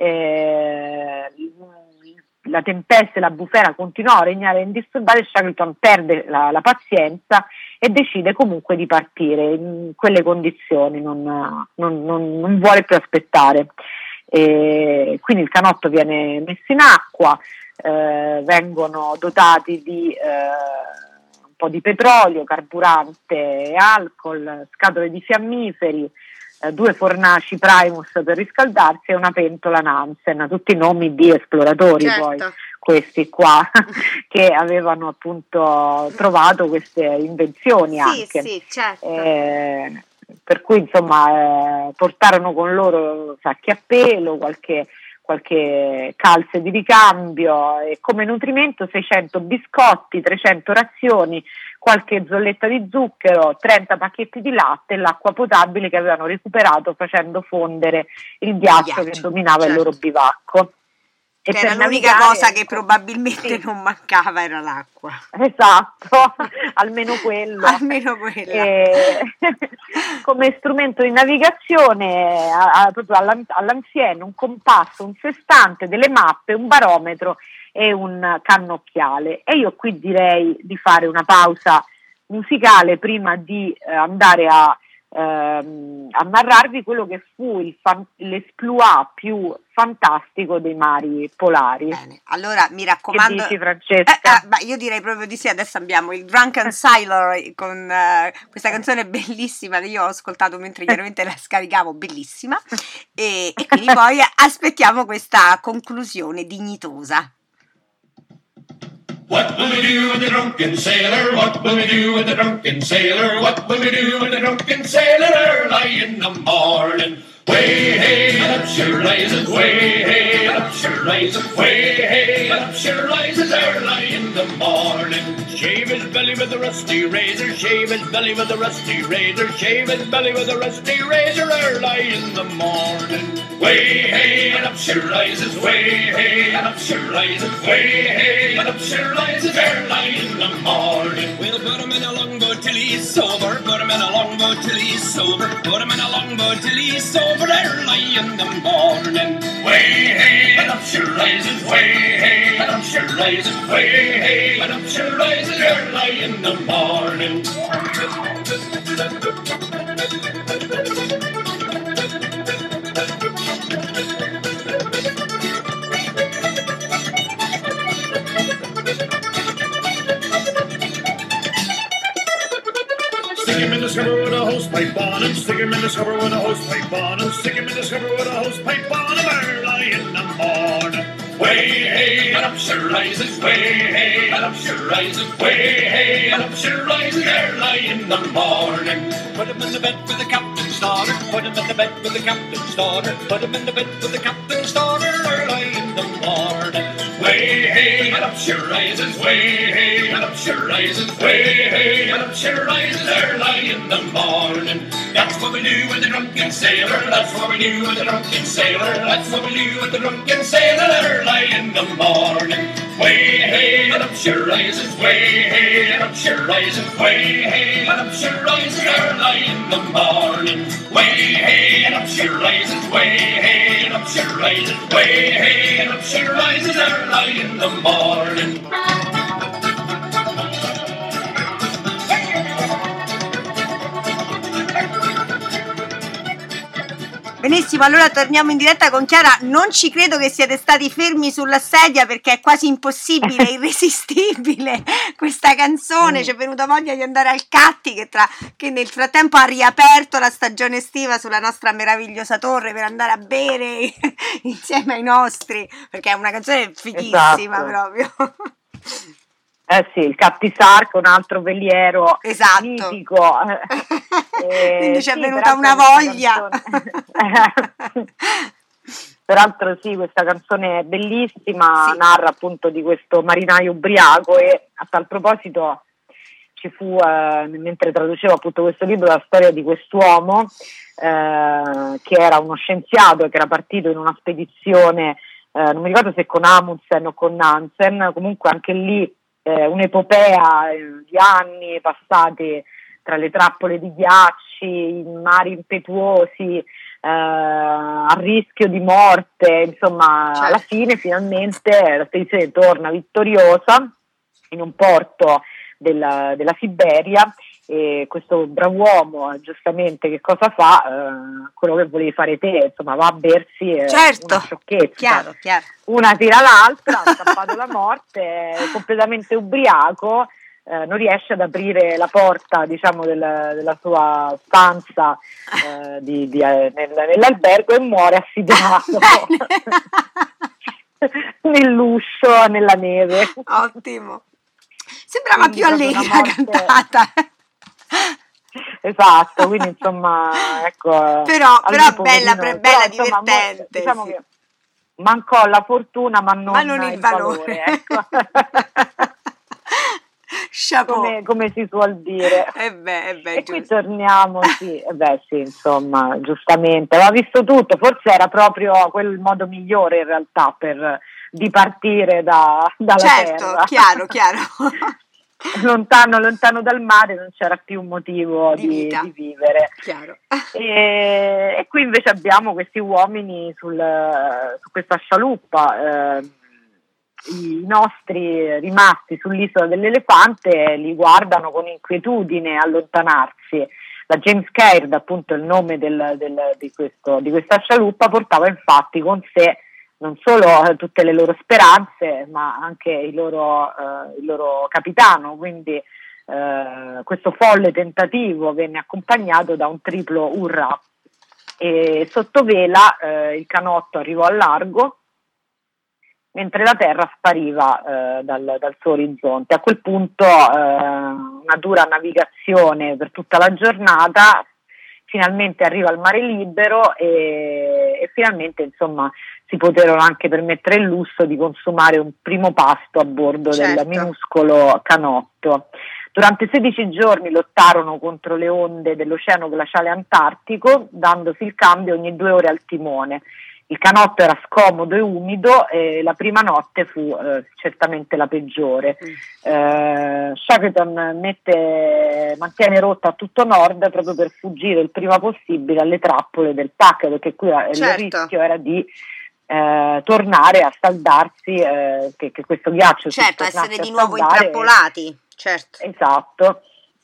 La tempesta e la bufera continuò a regnare indisturbate. Shackleton perde la pazienza e decide comunque di partire in quelle condizioni, non vuole più aspettare. Quindi il canotto viene messo in acqua, vengono dotati di un po' di petrolio, carburante e alcol, scatole di fiammiferi, 2 fornaci Primus per riscaldarsi e una pentola Nansen, tutti nomi di esploratori. Certo. Poi questi qua che avevano appunto trovato queste invenzioni. Sì, anche. Sì, certo. Per cui portarono con loro sacchi a pelo, qualche calze di ricambio e come nutrimento 600 biscotti, 300 razioni, qualche zolletta di zucchero, 30 pacchetti di latte e l'acqua potabile che avevano recuperato facendo fondere il ghiaccio che dominava il loro bivacco. Che era l'unica cosa che probabilmente non mancava, era l'acqua. Esatto, almeno quello. Almeno quella. Come strumento di navigazione proprio all'anziano un compasso, un sestante, delle mappe, un barometro e un cannocchiale. E io qui direi di fare una pausa musicale prima di andare a narrarvi quello che fu l'esploit più fantastico dei mari polari. Bene, allora mi raccomando. Che dici, Francesca? Io direi proprio di sì. Adesso abbiamo il Drunken Sailor con questa canzone bellissima che io ho ascoltato mentre chiaramente la scaricavo, bellissima, e quindi poi aspettiamo questa conclusione dignitosa. What will we do with the drunken sailor? What will we do with the drunken sailor? What will we do with the drunken sailor early in the morning? Way hey, up she rises, way hey, up she rises, way hey, and up she rises early in the morning. Shave his belly with a rusty razor, shave his belly with a rusty razor, shave his belly with a rusty razor early in the morning. Way hey, and up she rises, way hey, and up she rises, way hey, and up she rises early in the morning. We'll put him in a longboat till he's sober, put him in a longboat till he's sober, put him in a longboat till he's sober early in the morning. Way hey, and up she rises, way hey, and up she rises, way hey, and up she rises early in the morning. Stick him in the scupper with a hose pipe on him. Stick him in the scupper with a hose pipe on him. Stick him in the scupper with a hose pipe on him early in the morning. Way hey, and up she rises, way hey, and up she rises, way hey, and up she rises early in the morning. Put him in the bed with the captain's daughter, put him in the bed with the captain's daughter, put him in the bed with the captain's daughter early in the morning. Way hey, and up she rises, way hey, and up she rises, way hey, and up she rises early in the morning. That's what we do with the drunken sailor, that's what we do with the drunken sailor, that's what we do with the drunken sailor early in the morning. Way hey, and up she rises, way hey, and up she rises, way hey, and up she rises early in the morning. Way hey, and up she rises, way hey, and up she rises, way hey, and up she rises early in the morning. Benissimo, allora torniamo in diretta con Chiara. Non ci credo che siete stati fermi sulla sedia perché è quasi impossibile, irresistibile questa canzone. Ci è venuta voglia di andare al Catti che nel frattempo ha riaperto la stagione estiva sulla nostra meravigliosa torre per andare a bere insieme ai nostri, perché è una canzone fighissima, esatto. proprio. Sì, il Cattisarco, un altro veliero esatto. mitico. Quindi ci è venuta una voglia. Peraltro sì, questa canzone è bellissima, sì. Narra appunto di questo marinaio ubriaco e a tal proposito ci fu, mentre traducevo appunto questo libro, la storia di quest'uomo che era uno scienziato e che era partito in una spedizione, non mi ricordo se con Amundsen o con Nansen, comunque anche lì un'epopea di anni passati tra le trappole di ghiacci, in mari impetuosi, a rischio di morte, insomma, certo. Alla fine finalmente la spedizione torna vittoriosa in un porto della Siberia e questo brav'uomo giustamente che cosa fa? Quello che volevi fare te, insomma, va a bersi certo. una sciocchezza. Chiaro. Una tira l'altra, ha scappato la morte, completamente ubriaco, non riesce ad aprire la porta, diciamo, della sua stanza nell'albergo e muore assidiato nell'uscio, nella neve. Ottimo. Sembrava quindi più allegra cantata. Esatto, quindi insomma, ecco. Però bella, però, divertente. Diciamo sì. che mancò la fortuna, ma non il valore. Ecco. come si suol dire. E qui torniamo, sì, insomma, giustamente, aveva visto tutto, forse era proprio quel modo migliore in realtà per dipartire dalla terra. Certo, chiaro. lontano dal mare non c'era più un motivo di vivere. Chiaro. E qui invece abbiamo questi uomini su questa scialuppa, i nostri rimasti sull'isola dell'elefante li guardano con inquietudine allontanarsi. La James Caird, appunto il nome di questa scialuppa, portava infatti con sé non solo tutte le loro speranze, ma anche il loro capitano, quindi questo folle tentativo venne accompagnato da un triplo urrà e sotto vela il canotto arrivò al largo mentre la terra spariva dal suo orizzonte. A quel punto una dura navigazione per tutta la giornata, finalmente arriva al mare libero e finalmente insomma si poterono anche permettere il lusso di consumare un primo pasto a bordo Certo. del minuscolo canotto. Durante 16 giorni lottarono contro le onde dell'Oceano Glaciale Antartico, dandosi il cambio ogni 2 ore al timone. Il canotto era scomodo e umido e la prima notte fu certamente la peggiore. Shackleton mantiene rotta a tutto nord proprio per fuggire il prima possibile alle trappole del pack, perché qui il rischio era di tornare a saldarsi, che questo ghiaccio certo, si tornasse essere di a nuovo saldare. intrappolati, certo. Esatto.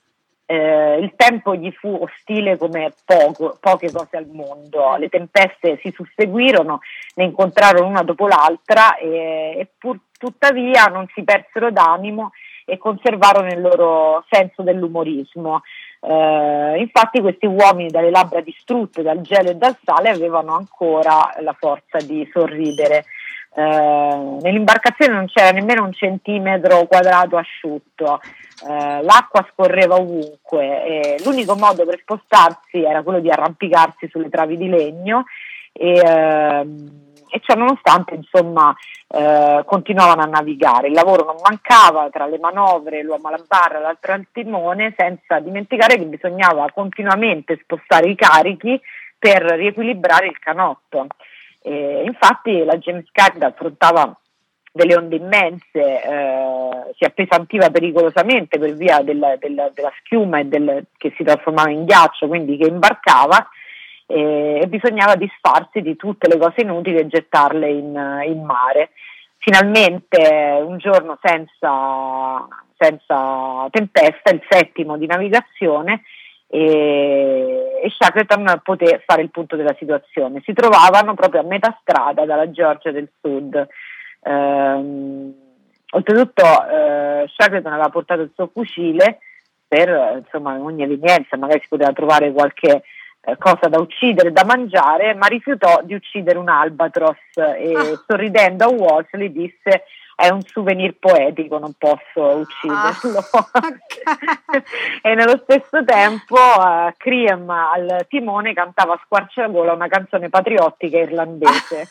Il tempo gli fu ostile come poche cose al mondo, le tempeste si susseguirono, ne incontrarono una dopo l'altra e pur tuttavia non si persero d'animo e conservarono il loro senso dell'umorismo. Infatti questi uomini dalle labbra distrutte dal gelo e dal sale avevano ancora la forza di sorridere. Nell'imbarcazione non c'era nemmeno un centimetro quadrato asciutto, l'acqua scorreva ovunque e l'unico modo per spostarsi era quello di arrampicarsi sulle travi di legno e ciò nonostante insomma continuavano a navigare. Il lavoro non mancava tra le manovre, l'uomo alla barra, l'altro al timone, senza dimenticare che bisognava continuamente spostare i carichi per riequilibrare il canotto. Infatti la James Caird affrontava delle onde immense, si appesantiva pericolosamente per via della schiuma che si trasformava in ghiaccio, quindi che imbarcava, e bisognava disfarsi di tutte le cose inutili e gettarle in mare. Finalmente un giorno senza tempesta, il 7° di navigazione, e Shackleton poté fare il punto della situazione. Si trovavano proprio a metà strada dalla Georgia del Sud. Oltretutto Shackleton aveva portato il suo fucile per insomma ogni evenienza, magari si poteva trovare qualche cosa da uccidere, da mangiare, ma rifiutò di uccidere un albatros e sorridendo a Wolseley disse: è un souvenir poetico, non posso ucciderlo. E nello stesso tempo Cream al timone cantava a squarciagola una canzone patriottica irlandese.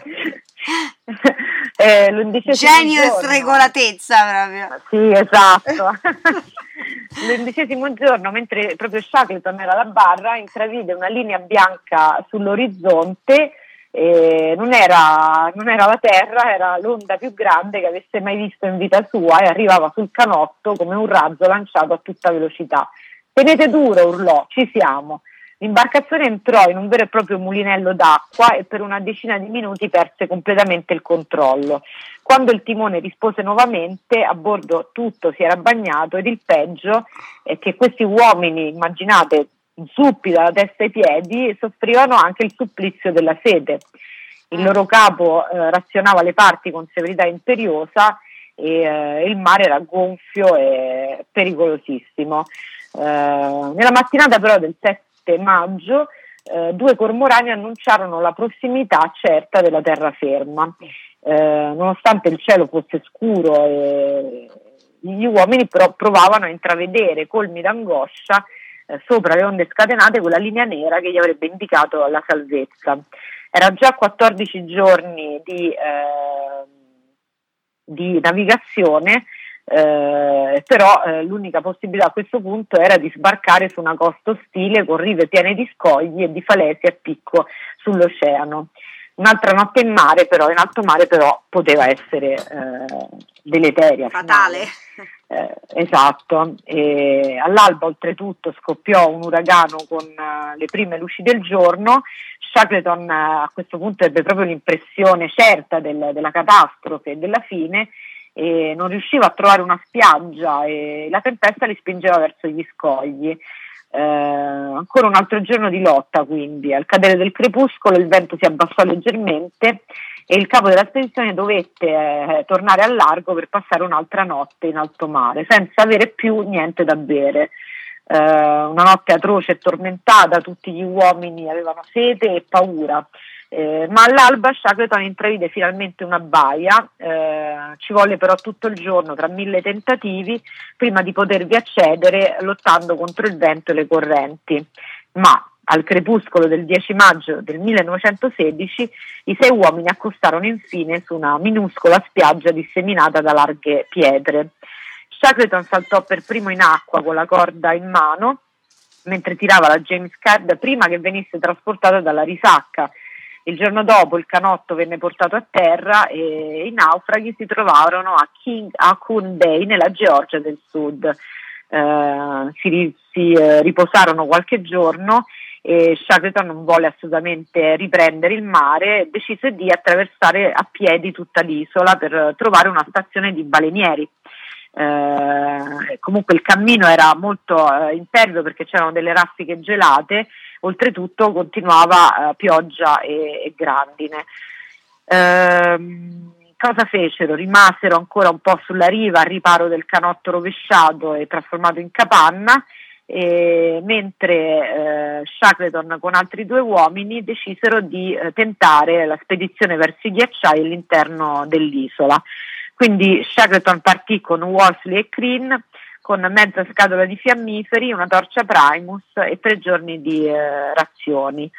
Genio e sregolatezza proprio. Sì, esatto. L'11° giorno, mentre proprio Shackleton era alla barra, intravide una linea bianca sull'orizzonte. Non era la terra, era l'onda più grande che avesse mai visto in vita sua e arrivava sul canotto come un razzo lanciato a tutta velocità. Tenete duro, urlò, ci siamo. L'imbarcazione entrò in un vero e proprio mulinello d'acqua e per una decina di minuti perse completamente il controllo. Quando il timone rispose nuovamente, a bordo tutto si era bagnato ed il peggio è che questi uomini, immaginate, zuppi dalla testa ai piedi, soffrivano anche il supplizio della sete. Il loro capo razionava le parti con severità imperiosa e il mare era gonfio e pericolosissimo. Nella mattinata però del 7 maggio 2 cormorani annunciarono la prossimità certa della terraferma. Nonostante il cielo fosse scuro, gli uomini però provavano a intravedere, colmi d'angoscia, sopra le onde scatenate, quella linea nera che gli avrebbe indicato la salvezza. Era già 14 giorni di navigazione, però l'unica possibilità a questo punto era di sbarcare su una costa ostile con rive piene di scogli e di falesi a picco sull'oceano. Un'altra notte in alto mare però poteva essere deleteria, fatale. Esatto. E all'alba oltretutto scoppiò un uragano con le prime luci del giorno. Shackleton a questo punto ebbe proprio l'impressione certa della catastrofe e della fine e non riusciva a trovare una spiaggia e la tempesta li spingeva verso gli scogli. Ancora un altro giorno di lotta, quindi al cadere del crepuscolo il vento si abbassò leggermente e il capo della spedizione dovette tornare al largo per passare un'altra notte in alto mare senza avere più niente da bere. Una notte atroce e tormentata, tutti gli uomini avevano sete e paura, ma all'alba Shackleton intravide finalmente una baia. Ci volle però tutto il giorno tra 1000 tentativi prima di potervi accedere, lottando contro il vento e le correnti, ma Al crepuscolo del 10 maggio del 1916 i 6 uomini accostarono infine su una minuscola spiaggia disseminata da larghe pietre. Shackleton saltò per primo in acqua con la corda in mano mentre tirava la James Caird prima che venisse trasportata dalla risacca. Il giorno dopo il canotto venne portato a terra e i naufraghi si trovarono a Kun Bay nella Georgia del Sud. Si riposarono qualche giorno e Shackleton non volle assolutamente riprendere il mare e decise di attraversare a piedi tutta l'isola per trovare una stazione di balenieri. Comunque il cammino era molto impervio perché c'erano delle raffiche gelate, oltretutto continuava pioggia e grandine. Cosa fecero? Rimasero ancora un po' sulla riva al riparo del canotto rovesciato e trasformato in capanna, mentre Shackleton con altri 2 uomini decisero di tentare la spedizione verso i ghiacciai all'interno dell'isola. Quindi Shackleton partì con Worsley e Crean con mezza scatola di fiammiferi, una torcia Primus e 3 giorni di razioni.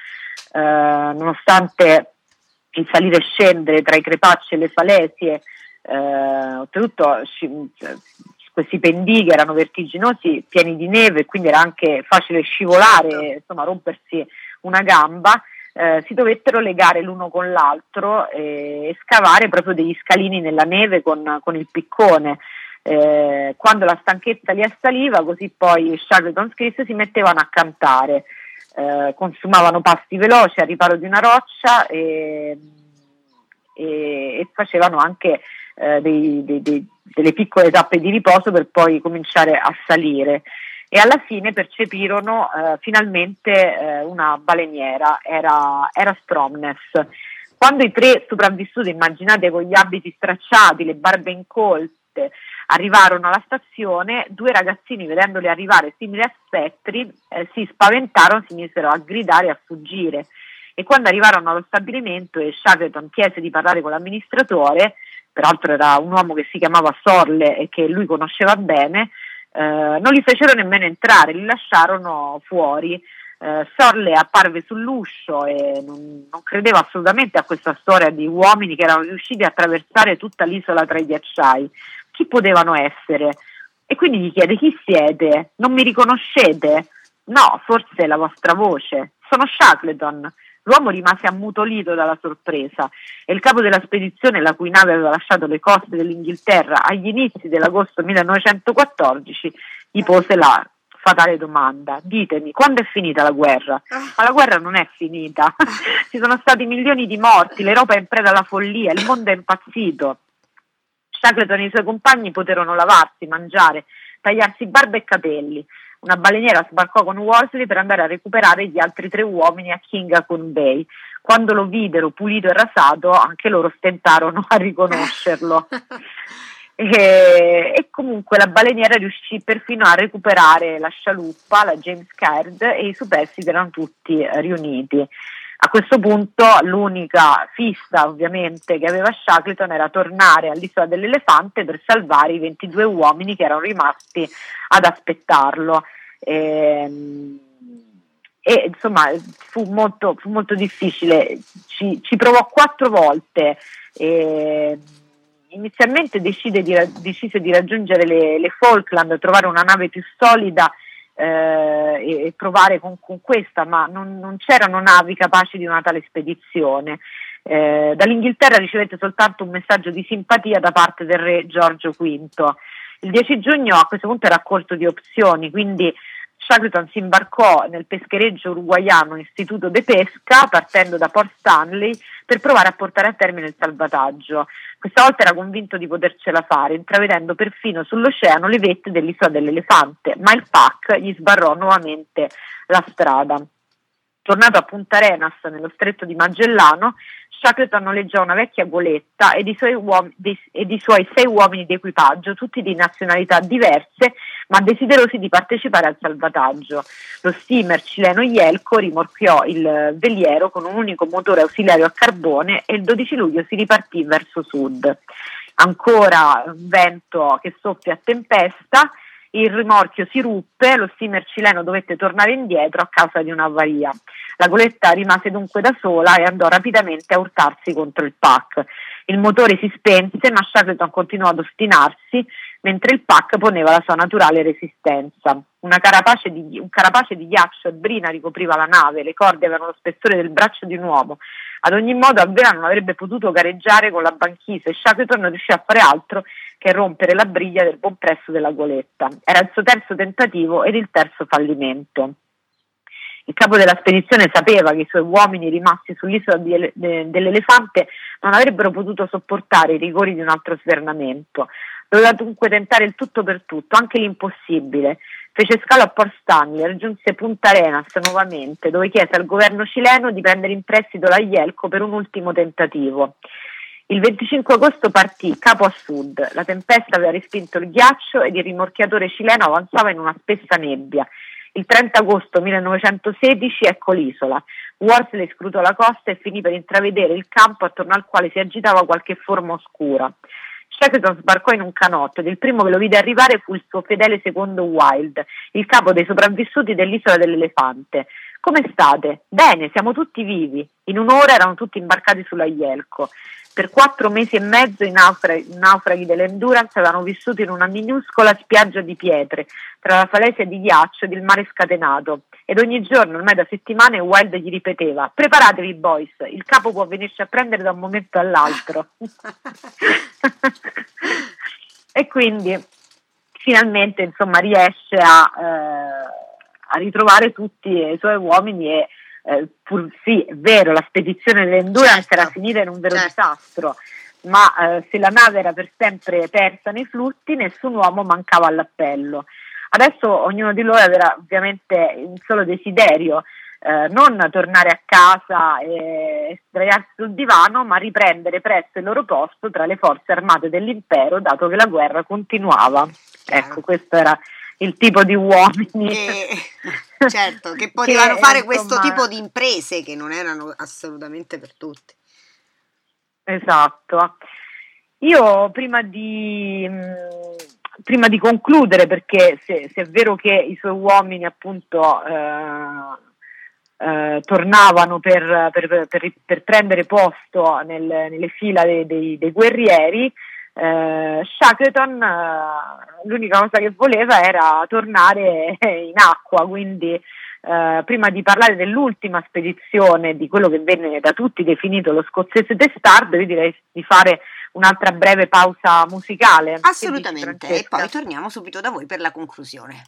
Nonostante il salire e scendere tra i crepacci e le falesie, oltretutto questi pendii erano vertiginosi, pieni di neve, quindi era anche facile scivolare, insomma rompersi una gamba. Si dovettero legare l'uno con l'altro e scavare proprio degli scalini nella neve con il piccone. Quando la stanchezza li assaliva, così poi Shackleton scrisse, si mettevano a cantare, consumavano pasti veloci al riparo di una roccia e facevano anche delle piccole tappe di riposo per poi cominciare a salire. E alla fine percepirono finalmente una baleniera, era Stromness. Quando i 3 sopravvissuti, immaginate con gli abiti stracciati, le barbe incolte, arrivarono alla stazione, 2 ragazzini vedendoli arrivare simili a spettri si spaventarono, si misero a gridare e a fuggire. E quando arrivarono allo stabilimento e Shackleton chiese di parlare con l'amministratore, peraltro era un uomo che si chiamava Sorle e che lui conosceva bene, non li fecero nemmeno entrare, li lasciarono fuori. Sorle apparve sull'uscio e non credeva assolutamente a questa storia di uomini che erano riusciti a attraversare tutta l'isola tra i ghiacciai. Chi potevano essere? E quindi gli chiede: chi siete? Non mi riconoscete? No, forse la vostra voce. Sono Shackleton. L'uomo rimase ammutolito dalla sorpresa e il capo della spedizione, la cui nave aveva lasciato le coste dell'Inghilterra agli inizi dell'agosto 1914, gli pose la fatale domanda: ditemi, quando è finita la guerra? Ma la guerra non è finita, ci sono stati milioni di morti, l'Europa è in preda alla follia, il mondo è impazzito. Shackleton e i suoi compagni poterono lavarsi, mangiare, tagliarsi barba e capelli. Una baleniera sbarcò con Worsley per andare a recuperare gli altri 3 uomini a Kun Bay. Quando lo videro pulito e rasato, anche loro stentarono a riconoscerlo. E comunque la baleniera riuscì perfino a recuperare la scialuppa, la James Caird, e i superstiti erano tutti riuniti. A questo punto l'unica fissa ovviamente che aveva Shackleton era tornare all'isola dell'Elefante per salvare i 22 uomini che erano rimasti ad aspettarlo. E insomma fu molto difficile, ci provò 4 volte. Inizialmente decise di raggiungere le Falkland, trovare una nave più solida e provare con questa, ma non c'erano navi capaci di una tale spedizione. Dall'Inghilterra ricevette soltanto un messaggio di simpatia da parte del re Giorgio V. Il 10 giugno a questo punto era a corto di opzioni, quindi Shackleton si imbarcò nel peschereccio uruguaiano Istituto de Pesca, partendo da Port Stanley, per provare a portare a termine il salvataggio. Questa volta era convinto di potercela fare, intravedendo perfino sull'oceano le vette dell'isola dell'Elefante, ma il PAC gli sbarrò nuovamente la strada. Tornato a Punta Arenas, nello stretto di Magellano, Shackleton noleggiò una vecchia goletta ed i suoi 6 uomini di equipaggio, tutti di nazionalità diverse, ma desiderosi di partecipare al salvataggio. Lo steamer cileno Yelko rimorchiò il veliero con un unico motore ausiliario a carbone e il 12 luglio si ripartì verso sud. Ancora un vento che soffia a tempesta il rimorchio si ruppe, lo steamer cileno dovette tornare indietro a causa di un'avaria. La goletta rimase dunque da sola e andò rapidamente a urtarsi contro il pack. Il motore si spense, ma Shackleton continuò ad ostinarsi mentre il pack poneva la sua naturale resistenza. Un carapace di ghiaccio e brina ricopriva la nave, le corde avevano lo spessore del braccio di un uomo. Ad ogni modo, a vela non avrebbe potuto gareggiare con la banchisa e Shackleton non riuscì a fare altro che rompere la briglia del buon presto della goletta. Era il suo terzo tentativo ed il terzo fallimento. Il capo della spedizione sapeva che i suoi uomini rimasti sull'isola dell'Elefante non avrebbero potuto sopportare i rigori di un altro svernamento. Doveva dunque tentare il tutto per tutto, anche l'impossibile. Fece scalo a Port Stanley, raggiunse Punta Arenas nuovamente, dove chiese al governo cileno di prendere in prestito la Yelko per un ultimo tentativo. Il 25 agosto partì capo a sud, la tempesta aveva respinto il ghiaccio ed il rimorchiatore cileno avanzava in una spessa nebbia. Il 30 agosto 1916 ecco l'isola. Worsley scrutò la costa e finì per intravedere il campo attorno al quale si agitava qualche forma oscura. Shackleton sbarcò in un canotto ed il primo che lo vide arrivare fu il suo fedele secondo Wild, il capo dei sopravvissuti dell'isola dell'Elefante. «Come state?» «Bene, siamo tutti vivi». In un'ora erano tutti imbarcati sulla Yelko. Per 4 mesi e mezzo i naufraghi dell'Endurance avevano vissuto in una minuscola spiaggia di pietre, tra la falesia di ghiaccio ed il mare scatenato, ed ogni giorno, ormai da settimane, Wild gli ripeteva: «Preparatevi, boys, il capo può venirci a prendere da un momento all'altro». E quindi finalmente, insomma, riesce a ritrovare tutti i suoi uomini e pur sì, è vero, la spedizione dell'Endurance era finita in un vero disastro, ma se la nave era per sempre persa nei flutti, nessun uomo mancava all'appello. Adesso ognuno di loro aveva ovviamente un solo desiderio, non tornare a casa e sdraiarsi sul divano, ma riprendere presto il loro posto tra le forze armate dell'impero, dato che la guerra continuava. Ecco, questo era il tipo di uomini certo, che potevano fare questo tipo di imprese che non erano assolutamente per tutti. Esatto. Io prima di concludere, perché se è vero che i suoi uomini appunto tornavano per prendere posto nelle fila dei guerrieri, Shackleton l'unica cosa che voleva era tornare in acqua, quindi prima di parlare dell'ultima spedizione, di quello che venne da tutti definito lo scozzese testardo, io direi di fare un'altra breve pausa musicale. Assolutamente, e poi torniamo subito da voi per la conclusione.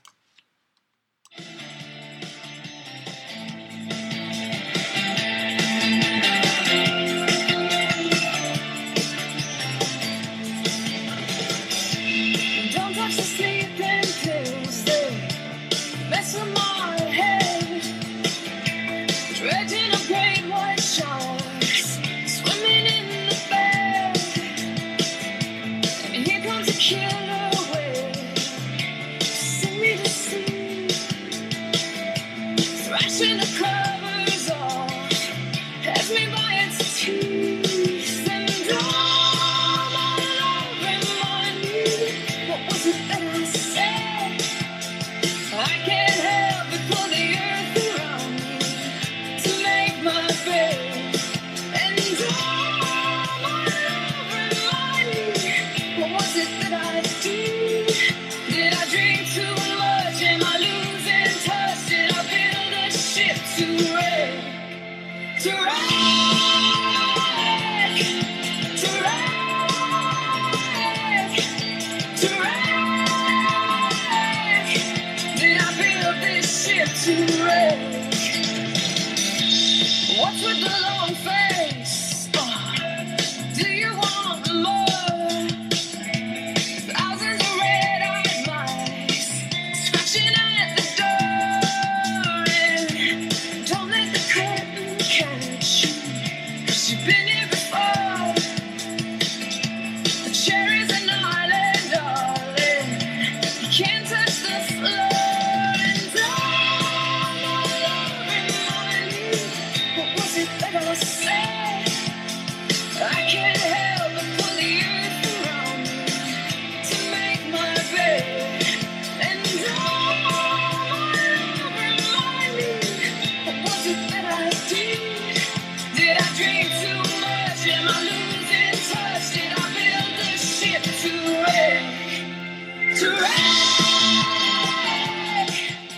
What was it that I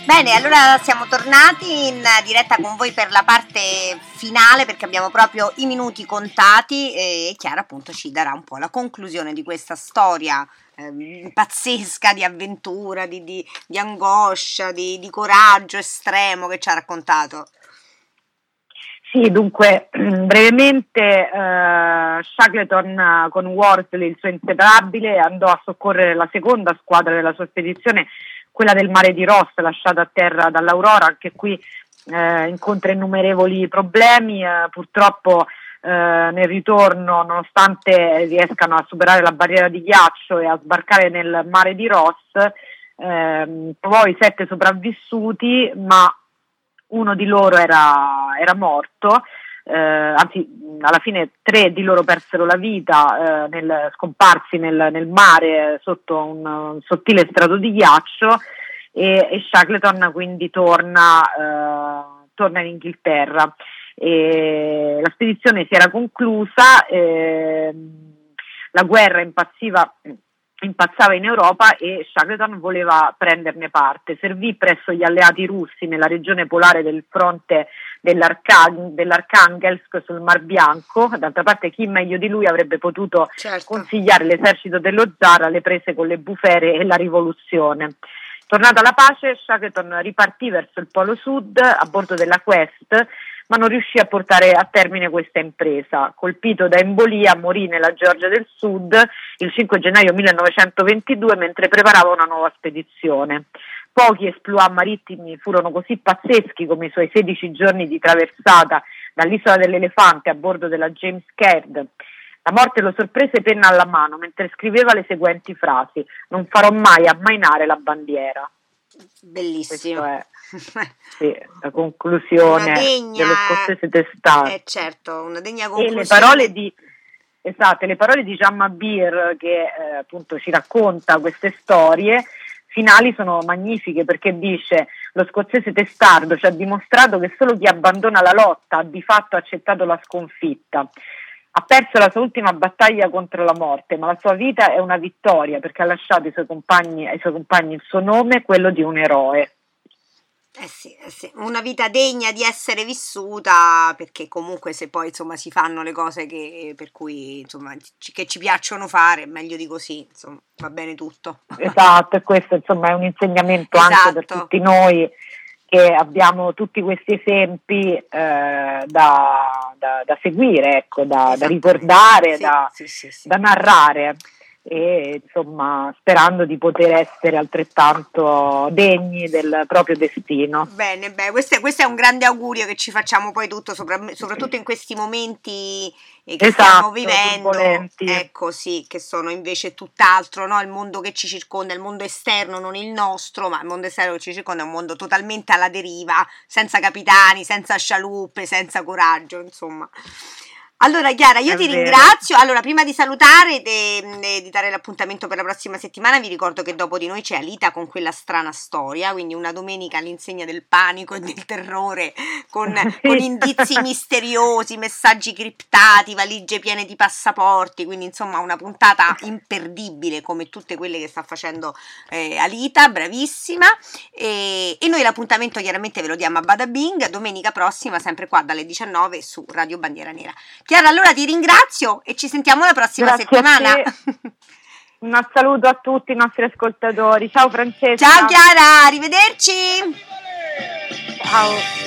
Bene, allora siamo tornati in diretta con voi per la parte finale, perché abbiamo proprio i minuti contati e Chiara appunto ci darà un po' la conclusione di questa storia pazzesca di avventura, di angoscia, di coraggio estremo che ci ha raccontato. Sì, dunque, brevemente, Shackleton con Worsley, il suo inseparabile, andò a soccorrere la seconda squadra della sua spedizione, quella del mare di Ross, lasciata a terra dall'Aurora. Anche qui incontra innumerevoli problemi, purtroppo nel ritorno, nonostante riescano a superare la barriera di ghiaccio e a sbarcare nel mare di Ross, trovò i 7 sopravvissuti, ma uno di loro era morto, anzi alla fine 3 di loro persero la vita scomparsi nel mare sotto un sottile strato di ghiaccio, e Shackleton quindi torna in Inghilterra. La spedizione si era conclusa, la guerra impazzava in Europa e Shackleton voleva prenderne parte. Servì presso gli alleati russi nella regione polare del fronte dell'Arkhangelsk sul Mar Bianco. D'altra parte, chi meglio di lui avrebbe potuto consigliare l'esercito dello zar alle prese con le bufere e la rivoluzione. Tornata la pace, Shackleton ripartì verso il Polo Sud a bordo della Quest, ma non riuscì a portare a termine questa impresa. Colpito da embolia, morì nella Georgia del Sud il 5 gennaio 1922 mentre preparava una nuova spedizione. Pochi exploit marittimi furono così pazzeschi come i suoi 16 giorni di traversata dall'isola dell'Elefante a bordo della James Caird. La morte lo sorprese penna alla mano mentre scriveva le seguenti frasi: "Non farò mai ammainare la bandiera". Bellissimo. Questa è la conclusione dello scozzese testardo. Certo, una degna conclusione. E le parole di Jean Mabir, che appunto ci racconta queste storie finali, sono magnifiche, perché dice: "Lo scozzese testardo ci ha dimostrato che solo chi abbandona la lotta ha di fatto accettato la sconfitta. Ha perso la sua ultima battaglia contro la morte, ma la sua vita è una vittoria, perché ha lasciato ai suoi compagni il suo nome, quello di un eroe". Sì, una vita degna di essere vissuta, perché comunque se poi insomma si fanno le cose per cui insomma che ci piacciono fare, meglio di così, insomma va bene tutto. Esatto, e questo insomma è un insegnamento anche per tutti noi, che abbiamo tutti questi esempi da seguire, ecco, da ricordare, da narrare, e insomma sperando di poter essere altrettanto degni del proprio destino. Bene, questo è un grande augurio che ci facciamo poi soprattutto in questi momenti che stiamo vivendo, ecco, sì, che sono invece tutt'altro, no? Il mondo che ci circonda, il mondo esterno, non il nostro, ma il mondo esterno che ci circonda è un mondo totalmente alla deriva, senza capitani, senza scialuppe, senza coraggio, insomma. Allora Chiara, io ti ringrazio. Allora, prima di salutare e di dare l'appuntamento per la prossima settimana, vi ricordo che dopo di noi c'è Alita con quella strana storia, quindi una domenica all'insegna del panico e del terrore, con indizi misteriosi, messaggi criptati, valigie piene di passaporti, quindi insomma una puntata imperdibile come tutte quelle che sta facendo Alita, bravissima, e noi l'appuntamento chiaramente ve lo diamo a Bada Bing domenica prossima, sempre qua dalle 19 su Radio Bandiera Nera. Chiara, allora ti ringrazio e ci sentiamo la prossima settimana. Un saluto a tutti i nostri ascoltatori. Ciao Francesca. Ciao Chiara, arrivederci. Ciao.